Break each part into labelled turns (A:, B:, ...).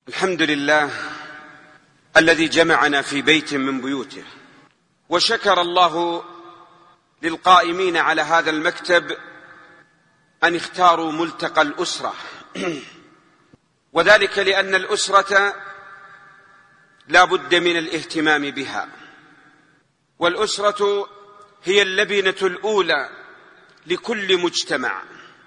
A: الحمد لله الذي جمعنا في بيت من بيوته، وشكر الله للقائمين على هذا المكتب أن اختاروا ملتقى الأسرة، وذلك لأن الأسرة لا بد من الاهتمام بها، والأسرة هي اللبنة الأولى لكل مجتمع.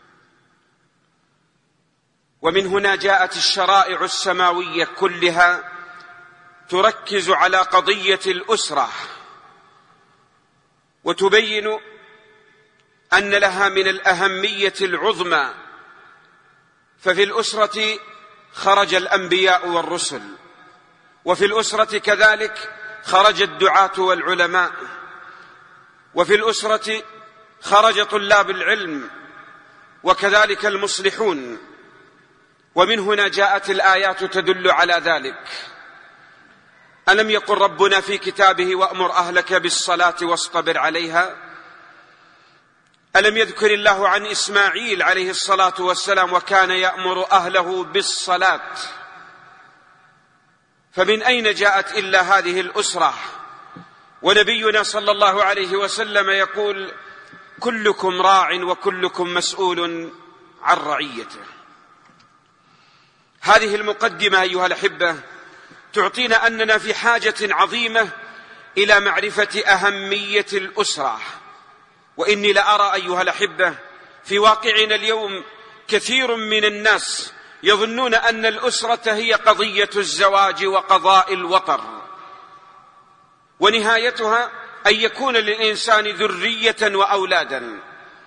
A: ومن هنا جاءت الشرائع السماوية كلها تركز على قضية الأسرة، وتبين أن لها من الأهمية العظمى. ففي الأسرة خرج الأنبياء والرسل، وفي الأسرة كذلك خرج الدعاة والعلماء، وفي الأسرة خرج طلاب العلم وكذلك المصلحون. ومن هنا جاءت الآيات تدل على ذلك. ألم يقل ربنا في كتابه وأمر أهلك بالصلاة واصطبر عليها؟ ألم يذكر الله عن إسماعيل عليه الصلاة والسلام وكان يأمر أهله بالصلاة؟ فمن أين جاءت إلا هذه الأسرة؟ ونبينا صلى الله عليه وسلم يقول: كلكم راع وكلكم مسؤول عن رعيته. هذه المقدمة أيها الأحبة تعطينا أننا في حاجة عظيمة إلى معرفة أهمية الأسرة. وإني لأرى أيها الأحبة في واقعنا اليوم كثير من الناس يظنون أن الأسرة هي قضية الزواج وقضاء الوطر، ونهايتها أن يكون للإنسان ذرية وأولادا،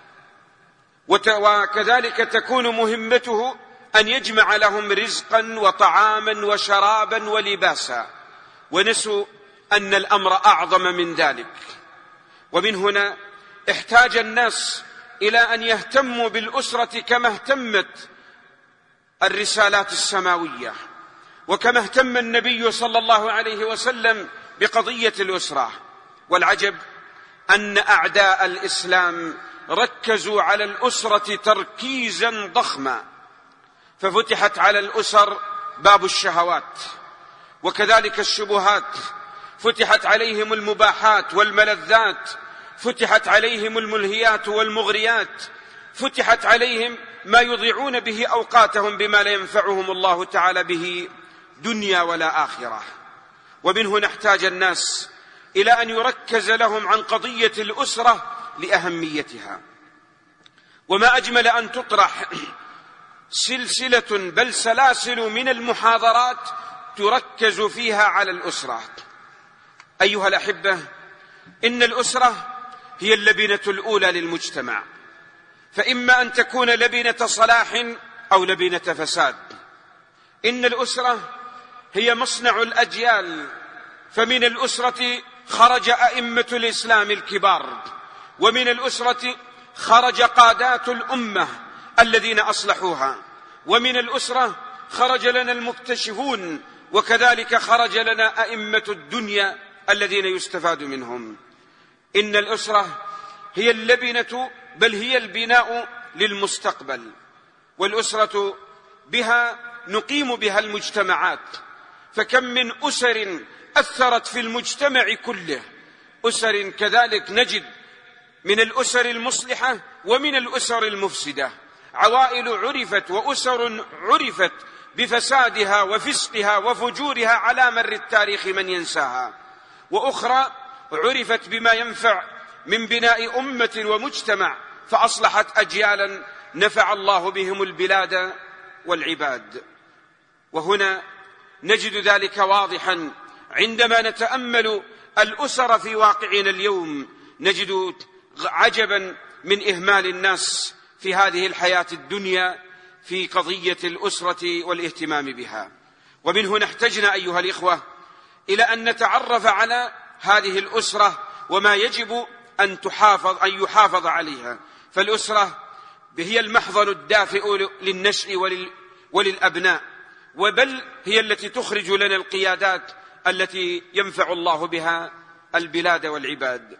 A: وكذلك تكون مهمته أن يجمع لهم رزقا وطعاما وشرابا ولباسا، ونسوا أن الأمر أعظم من ذلك. ومن هنا احتاج الناس إلى أن يهتموا بالأسرة كما اهتمت الرسالات السماوية، وكما اهتم النبي صلى الله عليه وسلم بقضية الأسرة. والعجب أن أعداء الإسلام ركزوا على الأسرة تركيزا ضخما، ففتحت على الأسر باب الشهوات وكذلك الشبهات، فتحت عليهم المباحات والملذات، فتحت عليهم الملهيات والمغريات، فتحت عليهم ما يضيعون به أوقاتهم بما لا ينفعهم الله تعالى به دنيا ولا آخرة. ومن هنا احتاج الناس إلى أن يركز لهم عن قضية الأسرة لأهميتها. وما أجمل أن تطرح سلسلة بل سلاسل من المحاضرات تركز فيها على الأسرة. أيها الأحبة، إن الأسرة هي اللبنة الأولى للمجتمع، فإما أن تكون لبنة صلاح أو لبنة فساد. إن الأسرة هي مصنع الأجيال، فمن الأسرة خرج أئمة الإسلام الكبار، ومن الأسرة خرج قادات الأمة الذين أصلحوها، ومن الأسرة خرج لنا المكتشفون، وكذلك خرج لنا أئمة الدنيا الذين يستفاد منهم. إن الأسرة هي اللبنة بل هي البناء للمستقبل، والأسرة بها نقيم بها المجتمعات. فكم من أسر أثرت في المجتمع كله، أسر كذلك نجد من الأسر المصلحة ومن الأسر المفسدة، عوائل عرفت وأسر عرفت بفسادها وفسقها وفجورها على مر التاريخ من ينساها، وأخرى عرفت بما ينفع من بناء أمة ومجتمع فأصلحت أجيالا نفع الله بهم البلاد والعباد. وهنا نجد ذلك واضحا عندما نتأمل الأسر في واقعنا اليوم، نجد عجبا من إهمال الناس في هذه الحياة الدنيا في قضية الأسرة والاهتمام بها. ومن هنا احتجنا أيها الإخوة إلى أن نتعرف على هذه الأسرة وما يجب أن يحافظ عليها. فالأسرة هي المحضن الدافئ للنشء وللأبناء، وبل هي التي تخرج لنا القيادات التي ينفع الله بها البلاد والعباد.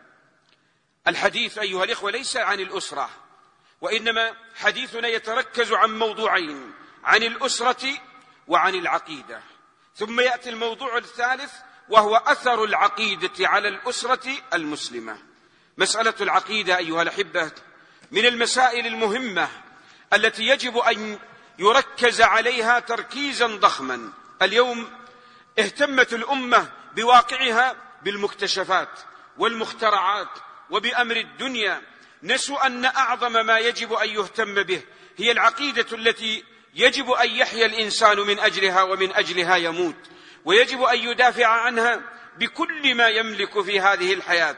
A: الحديث أيها الإخوة ليس عن الأسرة، وإنما حديثنا يتركز عن موضوعين: عن الأسرة وعن العقيدة. ثم يأتي الموضوع الثالث وهو أثر العقيدة على الأسرة المسلمة. مسألة العقيدة أيها الأحبة من المسائل المهمة التي يجب أن يركز عليها تركيزا ضخما. اليوم اهتمت الأمة بواقعها بالمكتشفات والمخترعات وبأمر الدنيا، نسوا أن أعظم ما يجب أن يهتم به هي العقيدة التي يجب أن يحيا الإنسان من أجلها ومن أجلها يموت، ويجب أن يدافع عنها بكل ما يملك في هذه الحياة.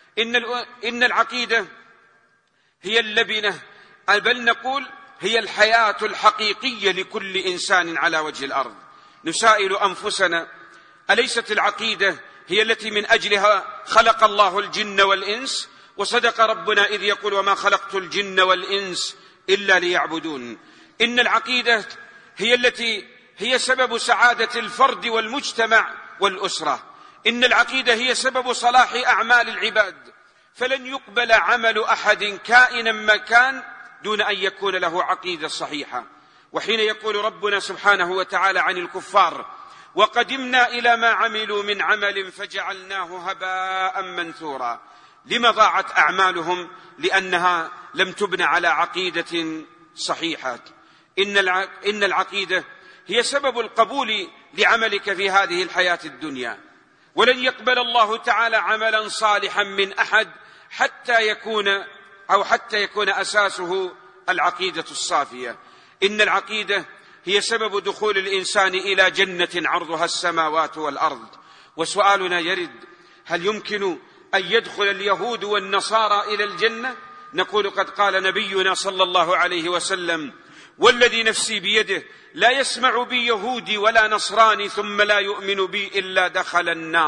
A: إن العقيدة هي اللبنة، بل نقول هي الحياة الحقيقية لكل إنسان على وجه الأرض. نسائل أنفسنا: أليست العقيدة هي التي من أجلها خلق الله الجن والإنس؟ وصدق ربنا إذ يقول: وما خلقت الجن والإنس إلا ليعبدون. إن العقيدة هي التي هي سبب سعادة الفرد والمجتمع والأسرة. إن العقيدة هي سبب صلاح أعمال العباد، فلن يقبل عمل أحد كائنا ما كان دون أن يكون له عقيدة صحيحة. وحين يقول ربنا سبحانه وتعالى عن الكفار: وقدمنا إلى ما عملوا من عمل فجعلناه هباء منثورا، لما ضاعت أعمالهم؟ لأنها لم تبن على عقيدة صحيحة. إن العقيدة هي سبب القبول لعملك في هذه الحياة الدنيا، ولن يقبل الله تعالى عملا صالحا من أحد حتى يكون أساسه العقيدة الصافية. إن العقيدة هي سبب دخول الإنسان إلى جنة عرضها السماوات والأرض. وسؤالنا يرد: هل يمكن أن يدخل اليهود والنصارى إلى الجنة؟ نقول: قد قال نبينا صلى الله عليه وسلم: والذي نفسي بيده لا يسمع بي يهودي ولا نصراني ثم لا يؤمن بي إلا دخل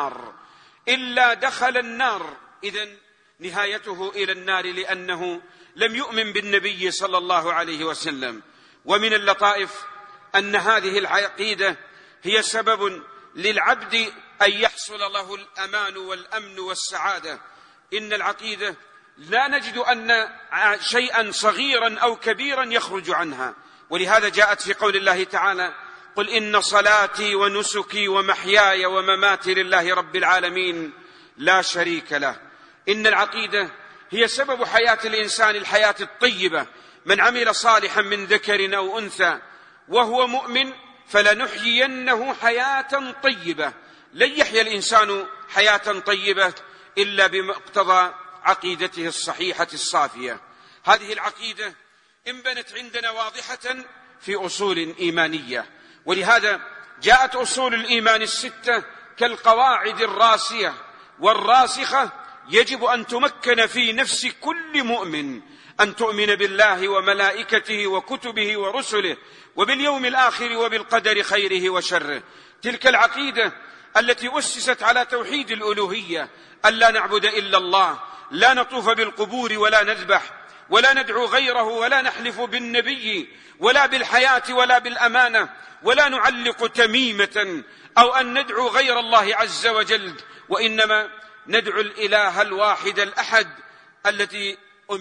A: النار. إذن نهايته إلى النار، لأنه لم يؤمن بالنبي صلى الله عليه وسلم. ومن اللطائف أن هذه العقيدة هي سبب للعبد أن يحصل له الأمان والأمن والسعادة. إن العقيدة لا نجد أن شيئا صغيرا أو كبيرا يخرج عنها، ولهذا جاءت في قول الله تعالى: قل إن صلاتي ونسكي ومحياي ومماتي لله رب العالمين لا شريك له. إن العقيدة هي سبب حياة الإنسان، الحياة الطيبة. من عمل صالحا من ذكر أو أنثى وهو مؤمن فلنحيينه حياة طيبة. لن يحيا الإنسان حياة طيبة إلا بمقتضى عقيدته الصحيحة الصافية. هذه العقيدة انبنت عندنا واضحة في أصول إيمانية، ولهذا جاءت أصول الإيمان الستة كالقواعد الراسية والراسخة، يجب أن تمكن في نفس كل مؤمن أن تؤمن بالله وملائكته وكتبه ورسله وباليوم الآخر وبالقدر خيره وشره. تلك العقيدة التي أسست على توحيد الألوهية، ألا نعبد إلا الله، لا نطوف بالقبور ولا نذبح ولا ندعو غيره ولا نحلف بالنبي ولا بالحياة ولا بالأمانة ولا نعلق تميمة أو أن ندعو غير الله عز وجل، وإنما ندعو الإله الواحد الأحد الذي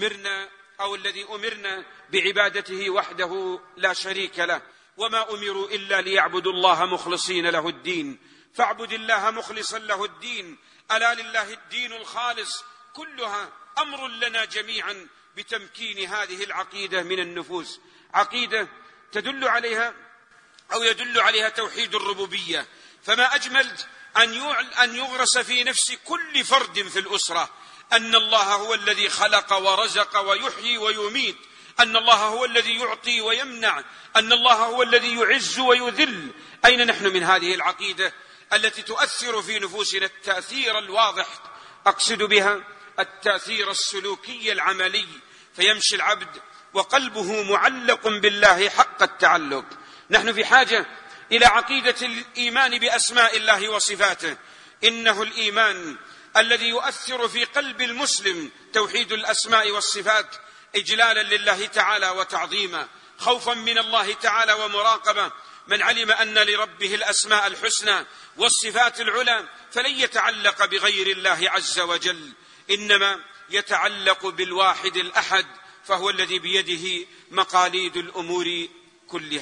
A: أمرنا بعبادته وحده لا شريك له. وما أمروا إلا ليعبدوا الله مخلصين له الدين، فاعبد الله مخلصا له الدين، ألا لله الدين الخالص. كلها أمر لنا جميعا بتمكين هذه العقيدة من النفوس. عقيدة يدل عليها توحيد الربوبية، فما أجمل أن يغرس في نفس كل فرد في الأسرة أن الله هو الذي خلق ورزق ويحيي ويميت، أن الله هو الذي يعطي ويمنع، أن الله هو الذي يعز ويذل. أين نحن من هذه العقيدة التي تؤثر في نفوسنا التأثير الواضح؟ أقصد بها التأثير السلوكي العملي، فيمشي العبد وقلبه معلق بالله حق التعلق. نحن في حاجة إلى عقيدة الإيمان بأسماء الله وصفاته. إنه الإيمان الذي يؤثر في قلب المسلم توحيد الأسماء والصفات، إجلالا لله تعالى وتعظيما، خوفا من الله تعالى ومراقبة. من علم أن لربه الأسماء الحسنى والصفات العلى فلن يتعلق بغير الله عز وجل، إنما يتعلق بالواحد الأحد، فهو الذي بيده مقاليد الأمور كلها.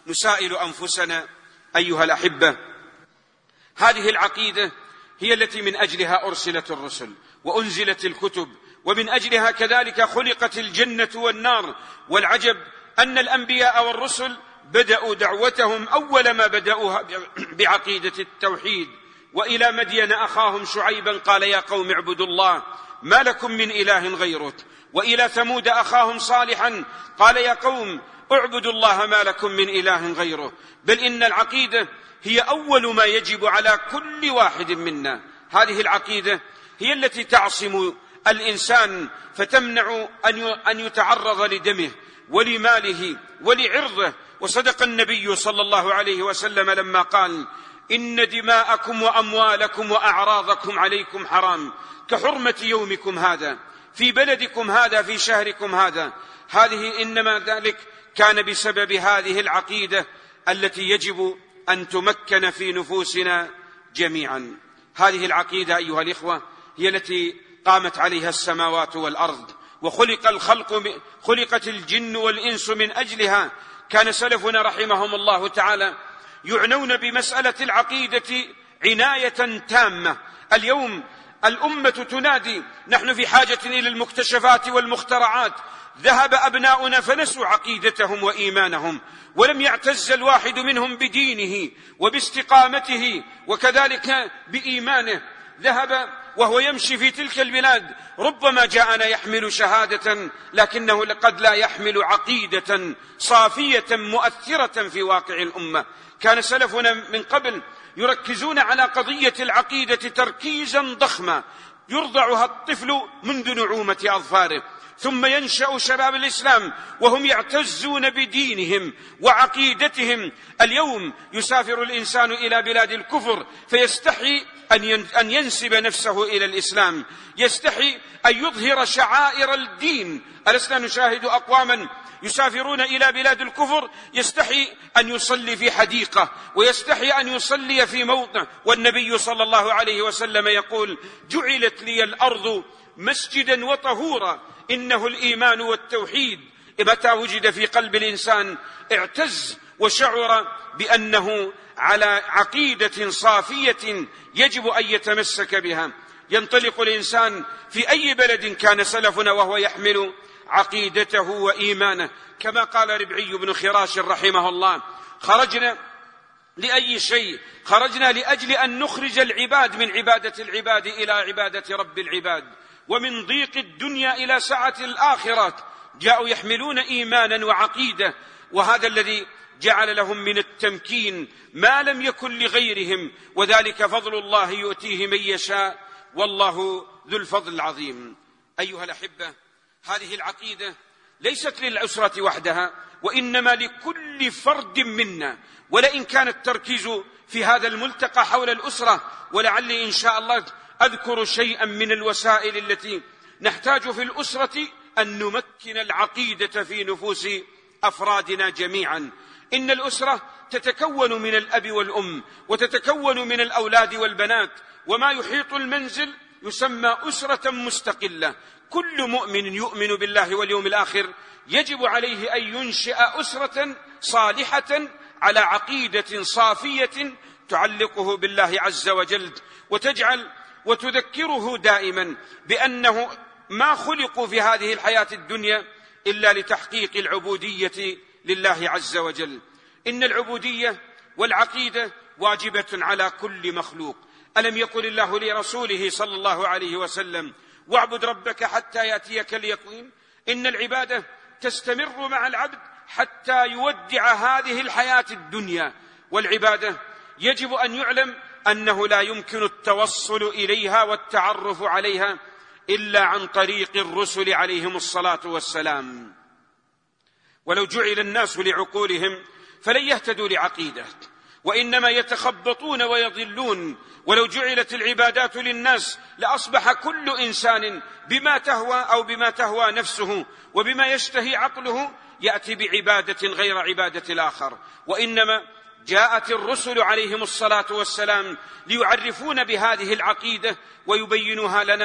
A: نسائل أنفسنا أيها الأحبة، هذه العقيدة هي التي من أجلها أرسلت الرسل وأنزلت الكتب، ومن أجلها كذلك خلقت الجنة والنار. والعجب أن الأنبياء والرسل بدأوا دعوتهم أول ما بدأوها بعقيدة التوحيد. وإلى مدين أخاهم شعيبا قال يا قوم اعبدوا الله ما لكم من إله غيره. وإلى ثمود أخاهم صالحا قال يا قوم اعبدوا الله ما لكم من إله غيره. بل إن العقيدة هي أول ما يجب على كل واحد منا. هذه العقيدة هي التي تعصم الإنسان فتمنع أن يتعرض لدمه ولماله ولعرضه. وصدق النبي صلى الله عليه وسلم لما قال إن دماءكم وأموالكم وأعراضكم عليكم حرام كحرمة يومكم هذا في بلدكم هذا في شهركم هذا. هذه إنما ذلك كان بسبب هذه العقيدة التي يجب أن تمكن في نفوسنا جميعا. هذه العقيدة أيها الإخوة هي التي قامت عليها السماوات والأرض، خلقت الجن والإنس من أجلها. كان سلفنا رحمهم الله تعالى يعنون بمسألة العقيدة عناية تامة. اليوم الأمة تنادي نحن في حاجة إلى المكتشفات والمخترعات. ذهب أبناؤنا فنسوا عقيدتهم وإيمانهم، ولم يعتز الواحد منهم بدينه وباستقامته وكذلك بإيمانه. ذهب وهو يمشي في تلك البلاد ربما جاءنا يحمل شهادة لكنه قد لا يحمل عقيدة صافية مؤثرة في واقع الأمة. كان سلفنا من قبل يركزون على قضية العقيدة تركيزا ضخما، يرضعها الطفل منذ نعومة أظفاره، ثم ينشأ شباب الإسلام وهم يعتزون بدينهم وعقيدتهم. اليوم يسافر الإنسان إلى بلاد الكفر فيستحي أن ينسب نفسه إلى الإسلام، يستحي أن يظهر شعائر الدين. ألسنا نشاهد أقواما يسافرون إلى بلاد الكفر يستحي أن يصلي في حديقة ويستحي أن يصلي في موضع، والنبي صلى الله عليه وسلم يقول جعلت لي الأرض مسجدا وطهورا. إنه الإيمان والتوحيد متى وجد في قلب الإنسان اعتز وشعر بأنه على عقيدة صافية يجب أن يتمسك بها. ينطلق الإنسان في أي بلد كان سلفنا وهو يحمل عقيدته وإيمانه. كما قال ربعي بن خراش رحمه الله خرجنا لأي شيء؟ خرجنا لأجل أن نخرج العباد من عبادة العباد إلى عبادة رب العباد، ومن ضيق الدنيا إلى سعة الآخرة. جاءوا يحملون إيمانا وعقيدة، وهذا الذي جعل لهم من التمكين ما لم يكن لغيرهم، وذلك فضل الله يؤتيه من يشاء والله ذو الفضل العظيم. أيها الأحبة، هذه العقيدة ليست للأسرة وحدها، وإنما لكل فرد منا. ولئن كان التركيز في هذا الملتقى حول الأسرة، ولعلي إن شاء الله أذكر شيئا من الوسائل التي نحتاج في الأسرة أن نمكن العقيدة في نفوس أفرادنا جميعا. إن الأسرة تتكون من الأب والأم، وتتكون من الأولاد والبنات، وما يحيط المنزل يسمى أسرة مستقلة. كل مؤمن يؤمن بالله واليوم الآخر يجب عليه أن ينشئ أسرة صالحة على عقيدة صافية تعلقه بالله عز وجل، وتذكره دائما بأنه ما خلقوا في هذه الحياة الدنيا إلا لتحقيق العبودية لله عز وجل. إن العبودية والعقيدة واجبة على كل مخلوق. ألم يقل الله لرسوله صلى الله عليه وسلم واعبد ربك حتى يأتيك اليقين؟ إن العبادة تستمر مع العبد حتى يودع هذه الحياة الدنيا. والعبادة يجب أن يعلم أنه لا يمكن التوصل إليها والتعرف عليها إلا عن طريق الرسل عليهم الصلاة والسلام. ولو جعل الناس لعقولهم فلن يهتدوا لعقيدة، وإنما يتخبطون ويضلون. ولو جعلت العبادات للناس لأصبح كل إنسان بما تهوى أو بما تهوى نفسه وبما يشتهي عقله يأتي بعبادة غير عبادة الآخر. وإنما جاءت الرسل عليهم الصلاة والسلام ليعرفون بهذه العقيدة ويبينوها لنا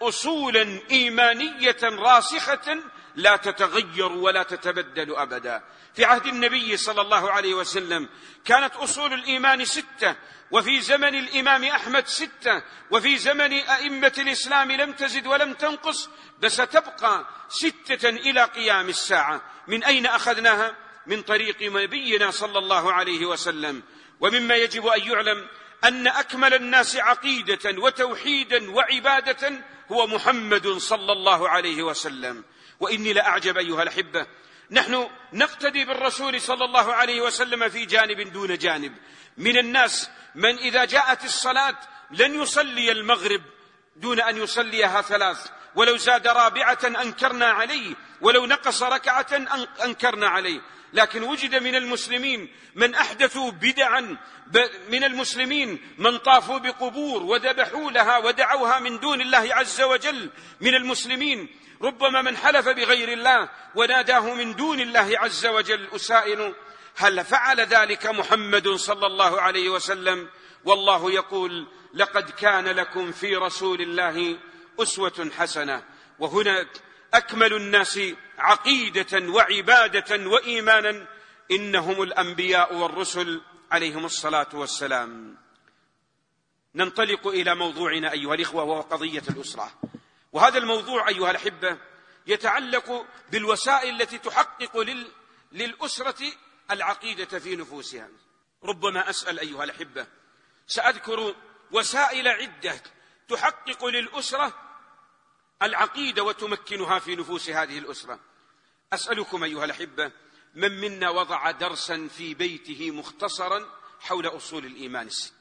A: أصولا إيمانية راسخة لا تتغير ولا تتبدل أبدا. في عهد النبي صلى الله عليه وسلم كانت أصول الإيمان 6، وفي زمن الإمام أحمد 6، وفي زمن أئمة الإسلام لم تزد ولم تنقص، بس ستبقى 6 إلى قيام الساعة. من أين أخذناها؟ من طريق نبينا صلى الله عليه وسلم. ومما يجب أن يعلم أن أكمل الناس عقيدة وتوحيدا وعبادة هو محمد صلى الله عليه وسلم. وإني لأعجب أيها الأحبة، نحن نقتدي بالرسول صلى الله عليه وسلم في جانب دون جانب. من الناس من إذا جاءت الصلاة لن يصلي المغرب دون أن يصليها 3، ولو زاد رابعة أنكرنا عليه، ولو نقص ركعة أنكرنا عليه. لكن وجد من المسلمين من أحدثوا بدعا، من المسلمين من طافوا بقبور وذبحوا لها ودعوها من دون الله عز وجل، من المسلمين ربما من حلف بغير الله وناداه من دون الله عز وجل. أسائل: هل فعل ذلك محمد صلى الله عليه وسلم؟ والله يقول: لقد كان لكم في رسول الله أسوة حسنة. وهنا أكمل الناس عقيدة وعبادة وإيمانا إنهم الأنبياء والرسل عليهم الصلاة والسلام. ننطلق إلى موضوعنا أيها الإخوة، وهو قضية الأسرة. وهذا الموضوع أيها الأحبة يتعلق بالوسائل التي تحقق للأسرة العقيدة في نفوسها. ربما أسأل أيها الأحبة، سأذكر وسائل عدة تحقق للأسرة العقيدة وتمكنها في نفوس هذه الأسرة. أسألكم أيها الأحبة، من منا وضع درسا في بيته مختصرا حول أصول الإيمان 6؟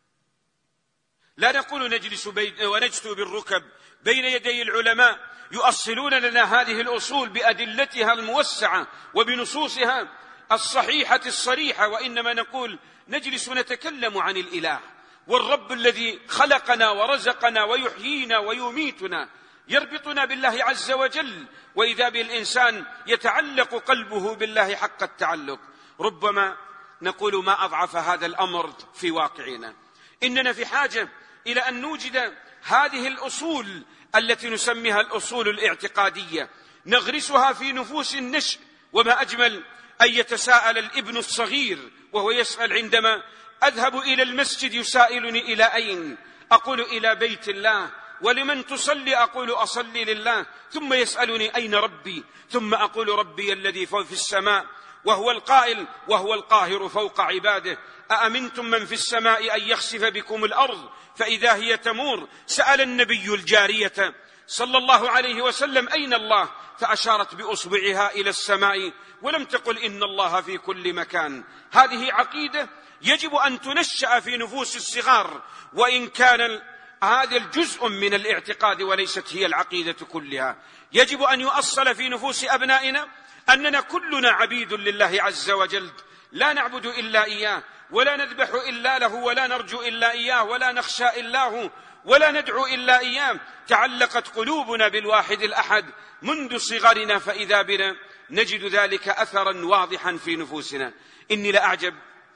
A: لا نقول نجلس ونجثو بالركب بين يدي العلماء يؤصلون لنا هذه الأصول بأدلتها الموسعة وبنصوصها الصحيحة الصريحة، وإنما نقول نجلس نتكلم عن الإله والرب الذي خلقنا ورزقنا ويحيينا ويميتنا، يربطنا بالله عز وجل، وإذا بالإنسان يتعلق قلبه بالله حق التعلق. ربما نقول ما أضعف هذا الأمر في واقعنا. إننا في حاجة إلى أن نوجد هذه الأصول التي نسميها الأصول الاعتقادية، نغرسها في نفوس النشء. وما أجمل أن يتساءل الابن الصغير وهو يسأل عندما أذهب إلى المسجد يسائلني: إلى أين؟ أقول: إلى بيت الله. ولمن تصلي؟ أقول: أصلي لله. ثم يسألني: أين ربي؟ ثم أقول: ربي الذي في السماء، وهو القائل وهو القاهر فوق عباده. أأمنتم من في السماء أن يخسف بكم الأرض فإذا هي تمور. سأل النبي الجارية صلى الله عليه وسلم: أين الله؟ فأشارت بأصبعها إلى السماء ولم تقل إن الله في كل مكان. هذه عقيدة يجب أن تنشأ في نفوس الصغار، وإن كان هذا الجزء من الاعتقاد وليست هي العقيدة كلها. يجب أن يؤصل في نفوس أبنائنا أننا كلنا عبيد لله عز وجل، لا نعبد إلا إياه، ولا نذبح إلا له، ولا نرجو إلا إياه، ولا نخشى إلا هو، ولا ندعو إلا إياه. تعلقت قلوبنا بالواحد الأحد منذ صغرنا، فإذا بنا نجد ذلك أثرا واضحا في نفوسنا. إني لأعجب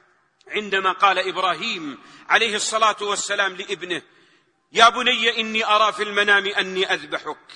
A: عندما قال إبراهيم عليه الصلاة والسلام لابنه: يا بني إني أرى في المنام أني أذبحك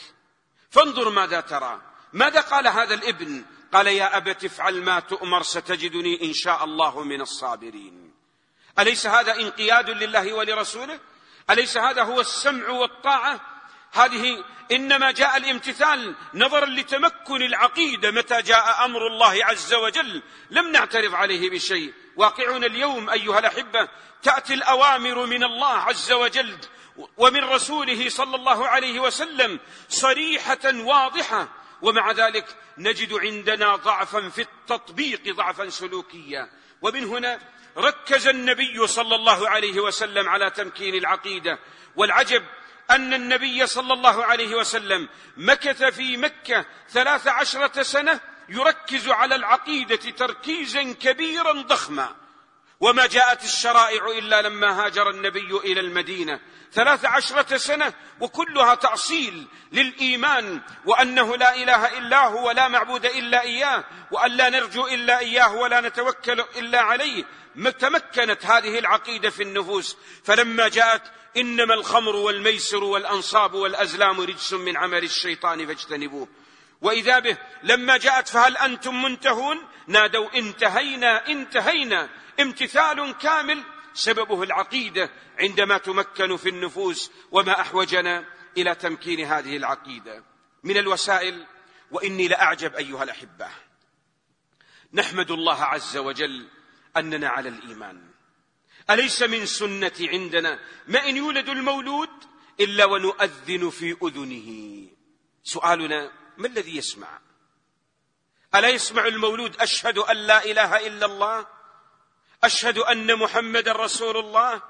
A: فانظر ماذا ترى. ماذا قال هذا الابن؟ قال: يا أبت افعل ما تؤمر ستجدني إن شاء الله من الصابرين. أليس هذا انقياد لله ولرسوله؟ أليس هذا هو السمع والطاعة؟ هذه إنما جاء الامتثال نظرا لتمكن العقيدة. متى جاء أمر الله عز وجل لم نعترض عليه بشيء. واقعنا اليوم أيها الأحبة تأتي الأوامر من الله عز وجل ومن رسوله صلى الله عليه وسلم صريحة واضحة، ومع ذلك نجد عندنا ضعفا في التطبيق، ضعفا سلوكيا. ومن هنا ركز النبي صلى الله عليه وسلم على تمكين العقيدة. والعجب أن النبي صلى الله عليه وسلم مكث في مكة 13 سنة يركز على العقيدة تركيزا كبيرا ضخما. وما جاءت الشرائع إلا لما هاجر النبي إلى المدينة 13 سنة، وكلها تأصيل للإيمان، وأنه لا إله إلا هو ولا معبود إلا إياه، وأن لا نرجو إلا إياه ولا نتوكل إلا عليه. تمكنت هذه العقيدة في النفوس. فلما جاءت إنما الخمر والميسر والأنصاب والأزلام رجس من عمل الشيطان فاجتنبوه، وإذا به لما جاءت فهل أنتم منتهون نادوا انتهينا انتهينا. امتثال كامل سببه العقيدة عندما تمكن في النفوس، وما أحوجنا إلى تمكين هذه العقيدة من الوسائل. وإني لأعجب أيها الأحبة، نحمد الله عز وجل أننا على الإيمان. أليس من سنة عندنا ما إن يولد المولود إلا ونؤذن في أذنه؟ سؤالنا: ما الذي يسمع؟ ألا يسمع المولود أشهد أن لا إله إلا الله، أشهد أن محمد رسول الله؟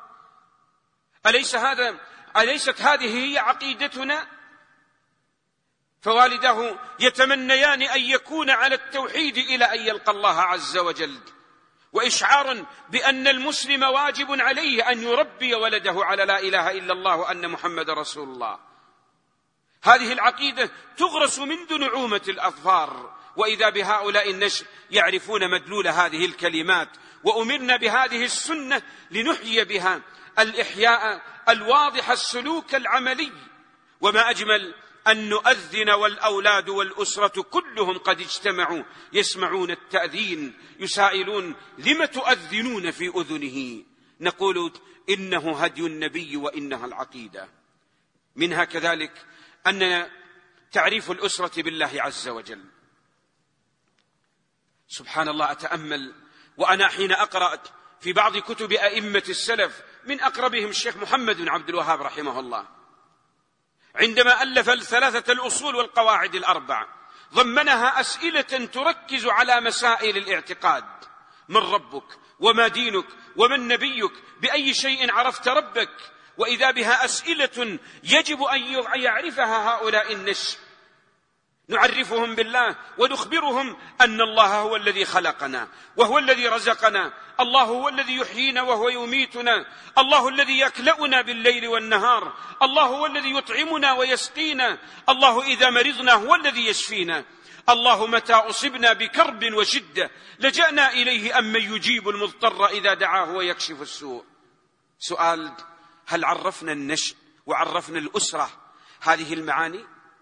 A: أليست هذه هي عقيدتنا؟ فوالداه يتمنيان أن يكون على التوحيد إلى أن يلقى الله عز وجل، وإشعارا بأن المسلم واجب عليه أن يربي ولده على لا إله إلا الله وأن محمد رسول الله. هذه العقيدة تغرس منذ نعومة الأظفار، وإذا بهؤلاء النشء يعرفون مدلول هذه الكلمات. وأمرنا بهذه السنة لنحيي بها الإحياء الواضح السلوك العملي. وما أجمل أن نؤذن والأولاد والأسرة كلهم قد اجتمعوا يسمعون التأذين، يسائلون: لم تؤذنون في أذنه؟ نقول: إنه هدي النبي وإنها العقيدة. منها كذلك أننا تعريف الأسرة بالله عز وجل. سبحان الله، أتأمل وأنا حين أقرأ في بعض كتب أئمة السلف، من أقربهم الشيخ محمد بن عبد الوهاب رحمه الله، عندما ألف 3 الأصول والقواعد 4 ضمنها أسئلة تركز على مسائل الاعتقاد: من ربك، وما دينك، ومن نبيك، بأي شيء عرفت ربك. وإذا بها أسئلة يجب أن يعرفها هؤلاء النشء. نعرفهم بالله ونخبرهم أن الله هو الذي خلقنا وهو الذي رزقنا، الله هو الذي يحيينا وهو يميتنا، الله الذي يكلأنا بالليل والنهار، الله هو الذي يطعمنا ويسقينا، الله إذا مرضنا هو الذي يشفينا، الله متى أصبنا بكرب وشدة لجأنا إليه أمن يجيب المضطر إذا دعاه ويكشف السوء. سؤال: هل عرفنا النشء وعرفنا الأسرة هذه المعاني؟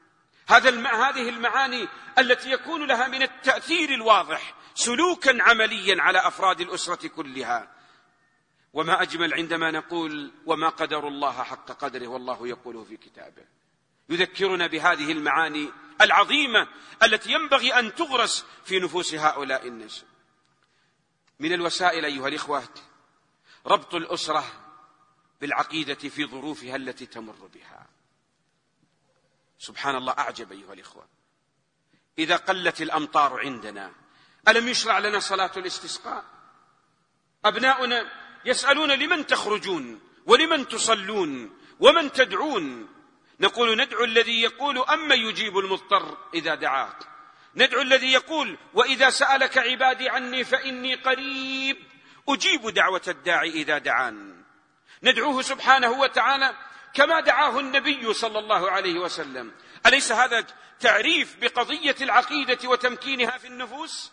A: هذه المعاني التي يكون لها من التأثير الواضح سلوكا عمليا على أفراد الأسرة كلها. وما أجمل عندما نقول: وما قدر الله حق قدره والله يقوله في كتابه. يذكرنا بهذه المعاني العظيمة التي ينبغي أن تغرس في نفوس هؤلاء الناس. من الوسائل أيها الإخوة ربط الأسرة بالعقيدة في ظروفها التي تمر بها. سبحان الله، أعجب أيها الإخوة، إذا قلت الأمطار عندنا ألم يشرع لنا صلاة الاستسقاء؟ أبناؤنا يسألون: لمن تخرجون ولمن تصلون ومن تدعون؟ نقول: ندعو الذي يقول: أما يجيب المضطر إذا دعاك. ندعو الذي يقول: وإذا سألك عبادي عني فإني قريب أجيب دعوة الداعي إذا دعان. ندعوه سبحانه وتعالى كما دعاه النبي صلى الله عليه وسلم. أليس هذا تعريف بقضية العقيدة وتمكينها في النفوس؟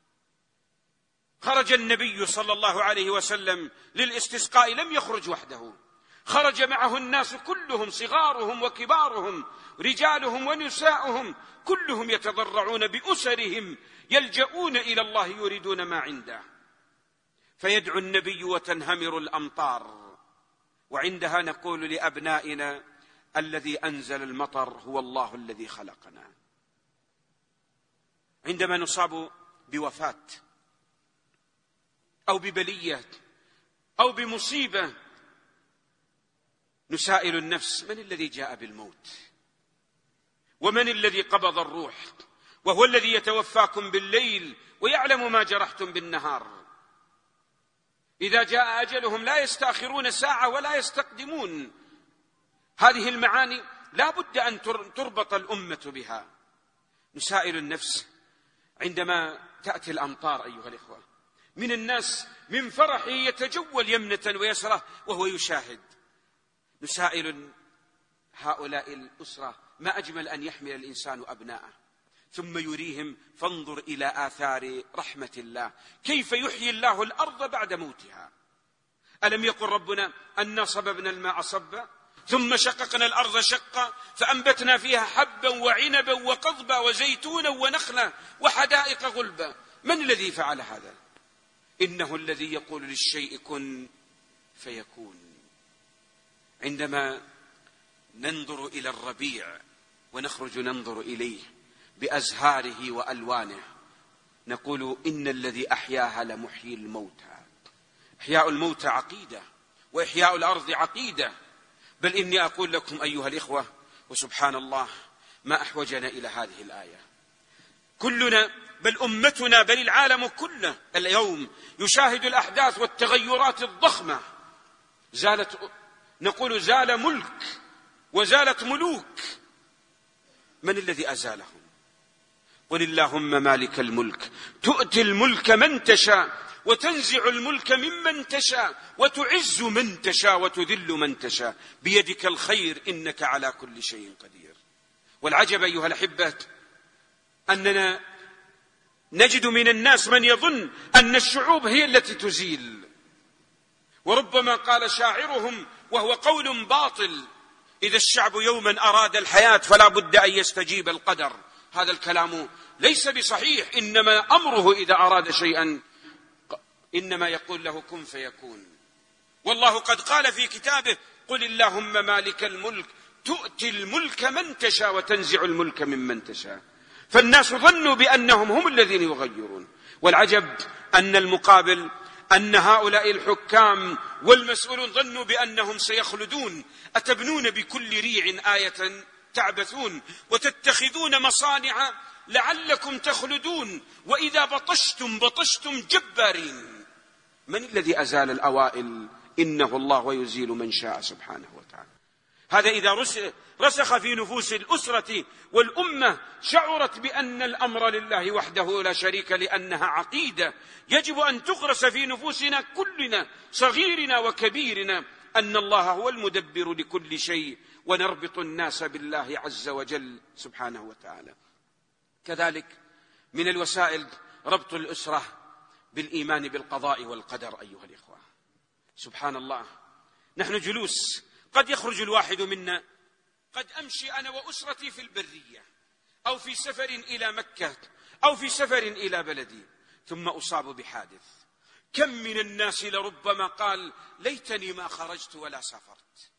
A: خرج النبي صلى الله عليه وسلم للاستسقاء، لم يخرج وحده، خرج معه الناس كلهم، صغارهم وكبارهم، رجالهم ونساؤهم، كلهم يتضرعون بأسرهم، يلجؤون إلى الله يريدون ما عنده. فيدعو النبي وتنهمر الأمطار، وعندها نقول لأبنائنا: الذي أنزل المطر هو الله الذي خلقنا. عندما نصاب بوفاة أو ببلية أو بمصيبة نسائل النفس: من الذي جاء بالموت؟ ومن الذي قبض الروح؟ وهو الذي يتوفاكم بالليل ويعلم ما جرحتم بالنهار. إذا جاء أجلهم لا يستأخرون ساعة ولا يستقدمون. هذه المعاني لا بد أن تربط الأمة بها. نسائل النفس عندما تأتي الأمطار أيها الإخوة: من الناس من فرحه يتجول يمنة ويسرة وهو يشاهد. نسائل هؤلاء الأسرة: ما أجمل أن يحمل الإنسان أبناءه ثم يريهم، فانظر إلى آثار رحمة الله، كيف يحيي الله الأرض بعد موتها. ألم يقل ربنا أنا صببنا الماء صبا ثم شققنا الأرض شقا فأنبتنا فيها حبا وعنبا وقضبا وزيتونا ونخلا وحدائق غلبا؟ من الذي فعل هذا؟ إنه الذي يقول للشيء كن فيكون. عندما ننظر إلى الربيع ونخرج ننظر إليه بأزهاره وألوانه نقول إن الذي أحياها لمحيي الموتى. إحياء الموتى عقيدة، وإحياء الأرض عقيدة. بل إني أقول لكم أيها الإخوة، وسبحان الله ما أحوجنا إلى هذه الآية. كلنا، بل أمتنا، بل العالم كله اليوم يشاهد الأحداث والتغيرات الضخمة. نقول زال ملك وزالت ملوك. من الذي أزالهم؟ قل اللهم مالك الملك تؤتي الملك من تشاء وتنزع الملك ممن تشاء وتعز من تشاء وتذل من تشاء بيدك الخير إنك على كل شيء قدير. والعجب أيها الأحبة أننا نجد من الناس من يظن أن الشعوب هي التي تزيل، وربما قال شاعرهم وهو قول باطل: إذا الشعب يوما أراد الحياة فلا بد أن يستجيب القدر. هذا الكلام ليس بصحيح، إنما أمره إذا أراد شيئا إنما يقول له كن فيكون. والله قد قال في كتابه: قل اللهم مالك الملك تؤتي الملك من تشاء وتنزع الملك ممن تشاء. فالناس ظنوا بأنهم هم الذين يغيرون. والعجب أن المقابل أن هؤلاء الحكام والمسؤولون ظنوا بأنهم سيخلدون. أتبنون بكل ريع آية تعبثون وتتخذون مصانع لعلكم تخلدون وإذا بطشتم بطشتم جبارين. من الذي أزال الأوائل؟ إنه الله ويزيل من شاء سبحانه وتعالى. هذا إذا رسخ في نفوس الأسرة والأمة شعرت بأن الأمر لله وحده لا شريك، لأنها عقيدة يجب أن تغرس في نفوسنا كلنا صغيرنا وكبيرنا أن الله هو المدبر لكل شيء، ونربط الناس بالله عز وجل سبحانه وتعالى. كذلك من الوسائل ربط الأسرة بالإيمان بالقضاء والقدر. أيها الإخوة، سبحان الله، نحن جلوس قد يخرج الواحد منا، قد أمشي أنا وأسرتي في البرية أو في سفر إلى مكة أو في سفر إلى بلدي ثم أصاب بحادث. كم من الناس لربما قال ليتني ما خرجت ولا سافرت.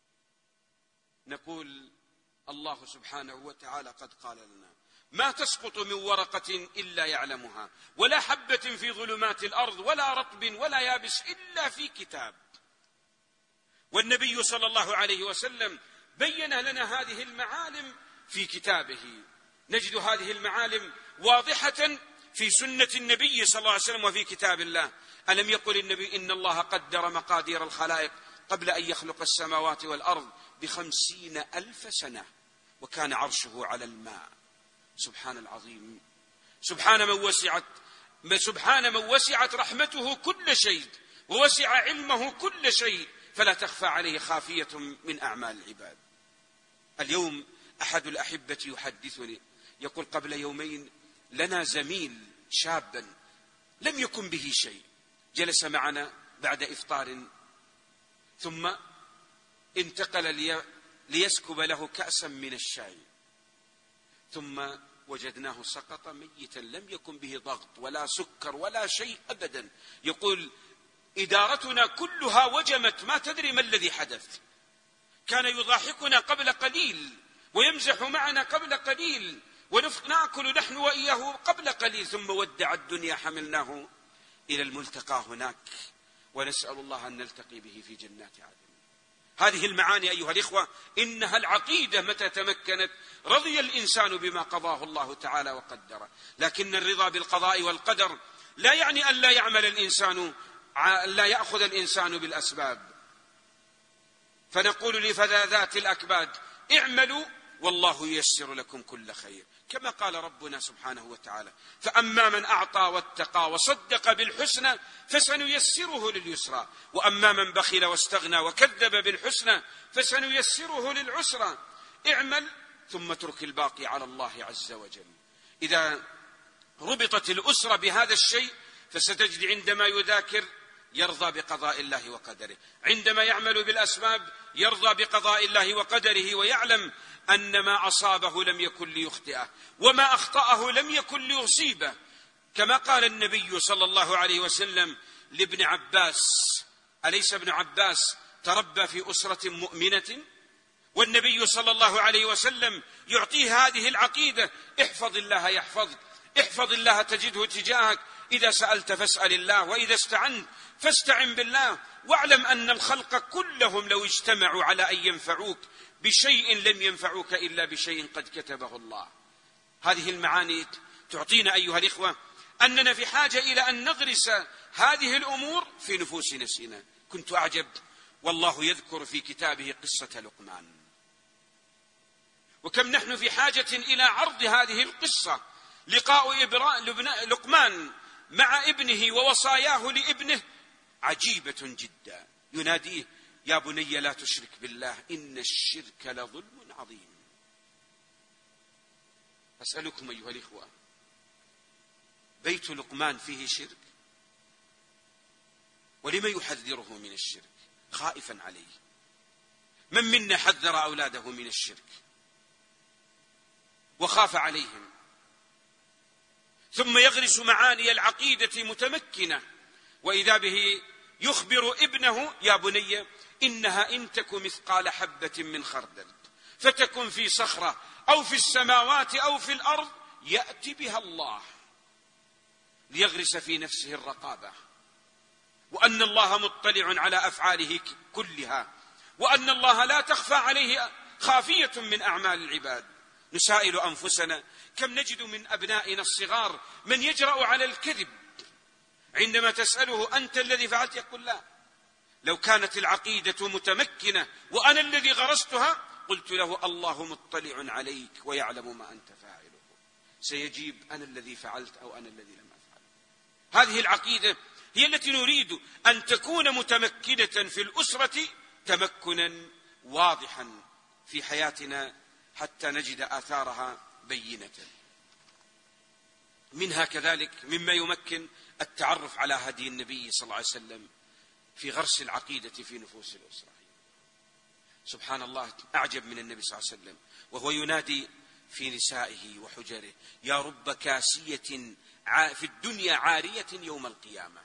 A: نقول الله سبحانه وتعالى قد قال لنا: ما تسقط من ورقة إلا يعلمها ولا حبة في ظلمات الأرض ولا رطب ولا يابس إلا في كتاب. والنبي صلى الله عليه وسلم بين لنا هذه المعالم في كتابه. نجد هذه المعالم واضحة في سنة النبي صلى الله عليه وسلم وفي كتاب الله. ألم يقل النبي: إن الله قدر مقادير الخلائق قبل أن يخلق السماوات والأرض ب50,000 سنة وكان عرشه على الماء. سبحان العظيم، سبحان من وسعت رحمته كل شيء ووسع علمه كل شيء، فلا تخفى عليه خافية من أعمال العباد. اليوم أحد الأحبة يحدثني يقول: قبل يومين لنا زميل شابا لم يكن به شيء، جلس معنا بعد إفطار ثم انتقل ليسكب له كأسا من الشاي، ثم وجدناه سقط ميتا، لم يكن به ضغط ولا سكر ولا شيء أبدا. يقول: إدارتنا كلها وجمت، ما تدري ما الذي حدث. كان يضاحكنا قبل قليل ويمزح معنا قبل قليل ونأكل نحن وإياه قبل قليل، ثم ودع الدنيا. حملناه إلى الملتقى هناك، ونسأل الله أن نلتقي به في جنات عدن. هذه المعاني أيها الإخوة إنها العقيدة. متى تمكنت رضي الإنسان بما قضاه الله تعالى وقدره. لكن الرضا بالقضاء والقدر لا يعني أن لا يعمل الإنسان، لا يأخذ الإنسان بالأسباب. فنقول لفذاذات الأكباد: اعملوا والله ييسر لكم كل خير، كما قال ربنا سبحانه وتعالى: فأما من أعطى واتقى وصدق بالحسنى فسنيسره لليسرى، وأما من بخل واستغنى وكذب بالحسنى فسنيسره للعسرى. اعمل ثم اترك الباقي على الله عز وجل. إذا ربطت الأسرة بهذا الشيء فستجد عندما يذاكر يرضى بقضاء الله وقدره، عندما يعمل بالأسباب يرضى بقضاء الله وقدره، ويعلم أن ما أصابه لم يكن ليخطئه وما أخطأه لم يكن ليصيبه، كما قال النبي صلى الله عليه وسلم لابن عباس: أليس ابن عباس تربى في أسرة مؤمنة؟ والنبي صلى الله عليه وسلم يعطيه هذه العقيدة: احفظ الله يحفظك، احفظ الله تجده تجاهك، إذا سألت فاسأل الله، وإذا استعنت فاستعن بالله، واعلم أن الخلق كلهم لو اجتمعوا على أن ينفعوك بشيء لم ينفعوك إلا بشيء قد كتبه الله. هذه المعاني تعطينا أيها الإخوة أننا في حاجة إلى أن نغرس هذه الأمور في نفوس نفسنا. كنت أعجب والله يذكر في كتابه قصة لقمان، وكم نحن في حاجة إلى عرض هذه القصة. لقاء لقمان مع ابنه ووصاياه لابنه عجيبة جدا، يناديه: يا بني لا تشرك بالله إن الشرك لظلم عظيم. أسألكم أيها الإخوة، بيت لقمان فيه شرك؟ ولم يحذره من الشرك خائفا عليه؟ من منا حذر أولاده من الشرك وخاف عليهم؟ ثم يغرس معاني العقيدة متمكنة، وإذا به يخبر ابنه: يا بني إنها إن تك مثقال حبة من خردل فتكن في صخرة أو في السماوات أو في الأرض يأتي بها الله، ليغرس في نفسه الرقابة، وأن الله مطلع على أفعاله كلها، وأن الله لا تخفى عليه خافية من أعمال العباد. نسائل أنفسنا: كم نجد من أبنائنا الصغار من يجرأ على الكذب؟ عندما تسأله: أنت الذي فعلت؟ يقول: لا، لو كانت العقيدة متمكنة وأنا الذي غرستها قلت له: الله مطلع عليك ويعلم ما أنت فاعله، سيجيب: أنا الذي فعلت أو أنا الذي لم أفعل. هذه العقيدة هي التي نريد أن تكون متمكنة في الأسرة تمكنا واضحا في حياتنا حتى نجد آثارها بينة. منها كذلك مما يمكن التعرف على هدي النبي صلى الله عليه وسلم في غرس العقيدة في نفوس الأسرة. سبحان الله، أعجب من النبي صلى الله عليه وسلم وهو ينادي في نسائه وحجره: يا رب كاسية في الدنيا عارية يوم القيامة.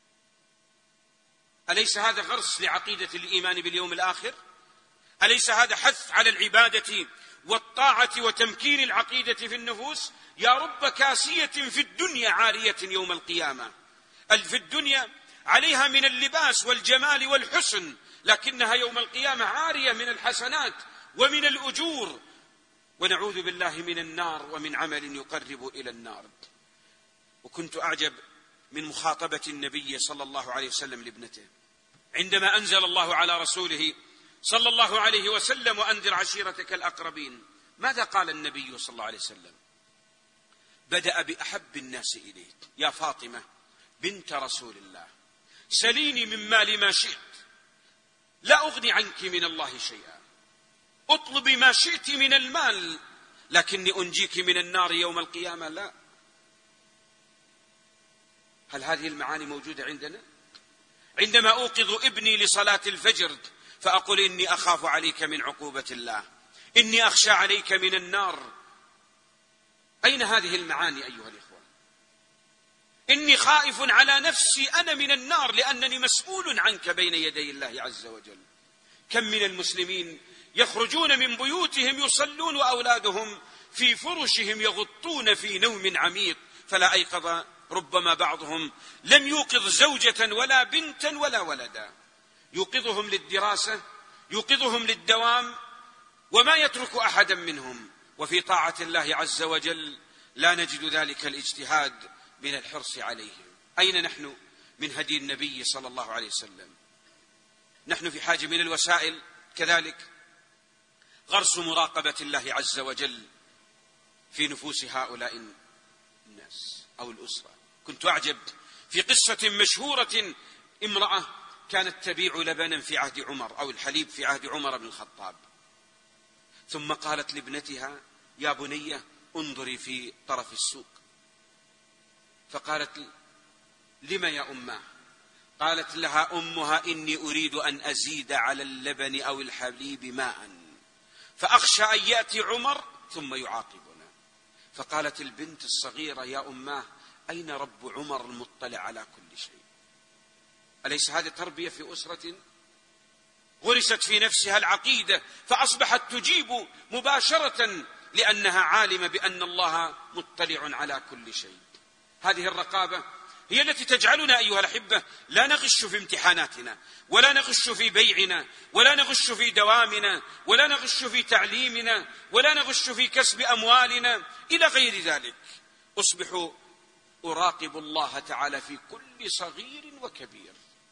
A: أليس هذا غرس لعقيدة الإيمان باليوم الآخر؟ أليس هذا حث على العبادة والطاعة وتمكين العقيدة في النفوس؟ يا رب كاسية في الدنيا عارية يوم القيامة. في الدنيا عليها من اللباس والجمال والحسن، لكنها يوم القيامة عارية من الحسنات ومن الأجور، ونعوذ بالله من النار ومن عمل يقرب إلى النار. وكنت أعجب من مخاطبة النبي صلى الله عليه وسلم لابنته عندما أنزل الله على رسوله صلى الله عليه وسلم: وأنذر عشيرتك الأقربين. ماذا قال النبي صلى الله عليه وسلم؟ بدأ بأحب الناس إليك: يا فاطمة بنت رسول الله، سليني من مال ما شئت، لا أغني عنك من الله شيئا، اطلبي ما شئت من المال، لكني أنجيك من النار يوم القيامة لا. هل هذه المعاني موجودة عندنا؟ عندما أوقظ ابني لصلاة الفجر فأقول: إني أخاف عليك من عقوبة الله، إني أخشى عليك من النار. أين هذه المعاني أيها الإخوة؟ إني خائف على نفسي أنا من النار لأنني مسؤول عنك بين يدي الله عز وجل. كم من المسلمين يخرجون من بيوتهم يصلون وأولادهم في فرشهم يغطون في نوم عميق، فلا أيقظ ربما بعضهم لم يوقظ زوجة ولا بنتا ولا ولدا، يوقظهم للدراسة، يوقظهم للدوام، وما يترك أحدا منهم. وفي طاعة الله عز وجل لا نجد ذلك الاجتهاد من الحرص عليهم. أين نحن من هدي النبي صلى الله عليه وسلم؟ نحن في حاجة من الوسائل كذلك غرس مراقبة الله عز وجل في نفوس هؤلاء الناس أو الأسرة. كنت أعجب في قصة مشهورة، امرأة كانت تبيع لبنا في عهد عمر أو الحليب في عهد عمر بن الخطاب، ثم قالت لابنتها: يا بنية انظري في طرف السوق. فقالت: لم يا أماه؟ قالت لها أمها: إني أريد أن أزيد على اللبن أو الحليب ماء، فأخشى أن يأتي عمر ثم يعاقبنا. فقالت البنت الصغيرة: يا أماه، أين رب عمر المطلع على كل شيء؟ أليس هذه تربية في أسرة غرست في نفسها العقيدة فأصبحت تجيب مباشرة لأنها عالمة بأن الله مطلع على كل شيء؟ هذه الرقابة هي التي تجعلنا أيها الأحبة لا نغش في امتحاناتنا، ولا نغش في بيعنا، ولا نغش في دوامنا، ولا نغش في تعليمنا، ولا نغش في كسب أموالنا إلى غير ذلك. أصبح أراقب الله تعالى في كل صغير وكبير.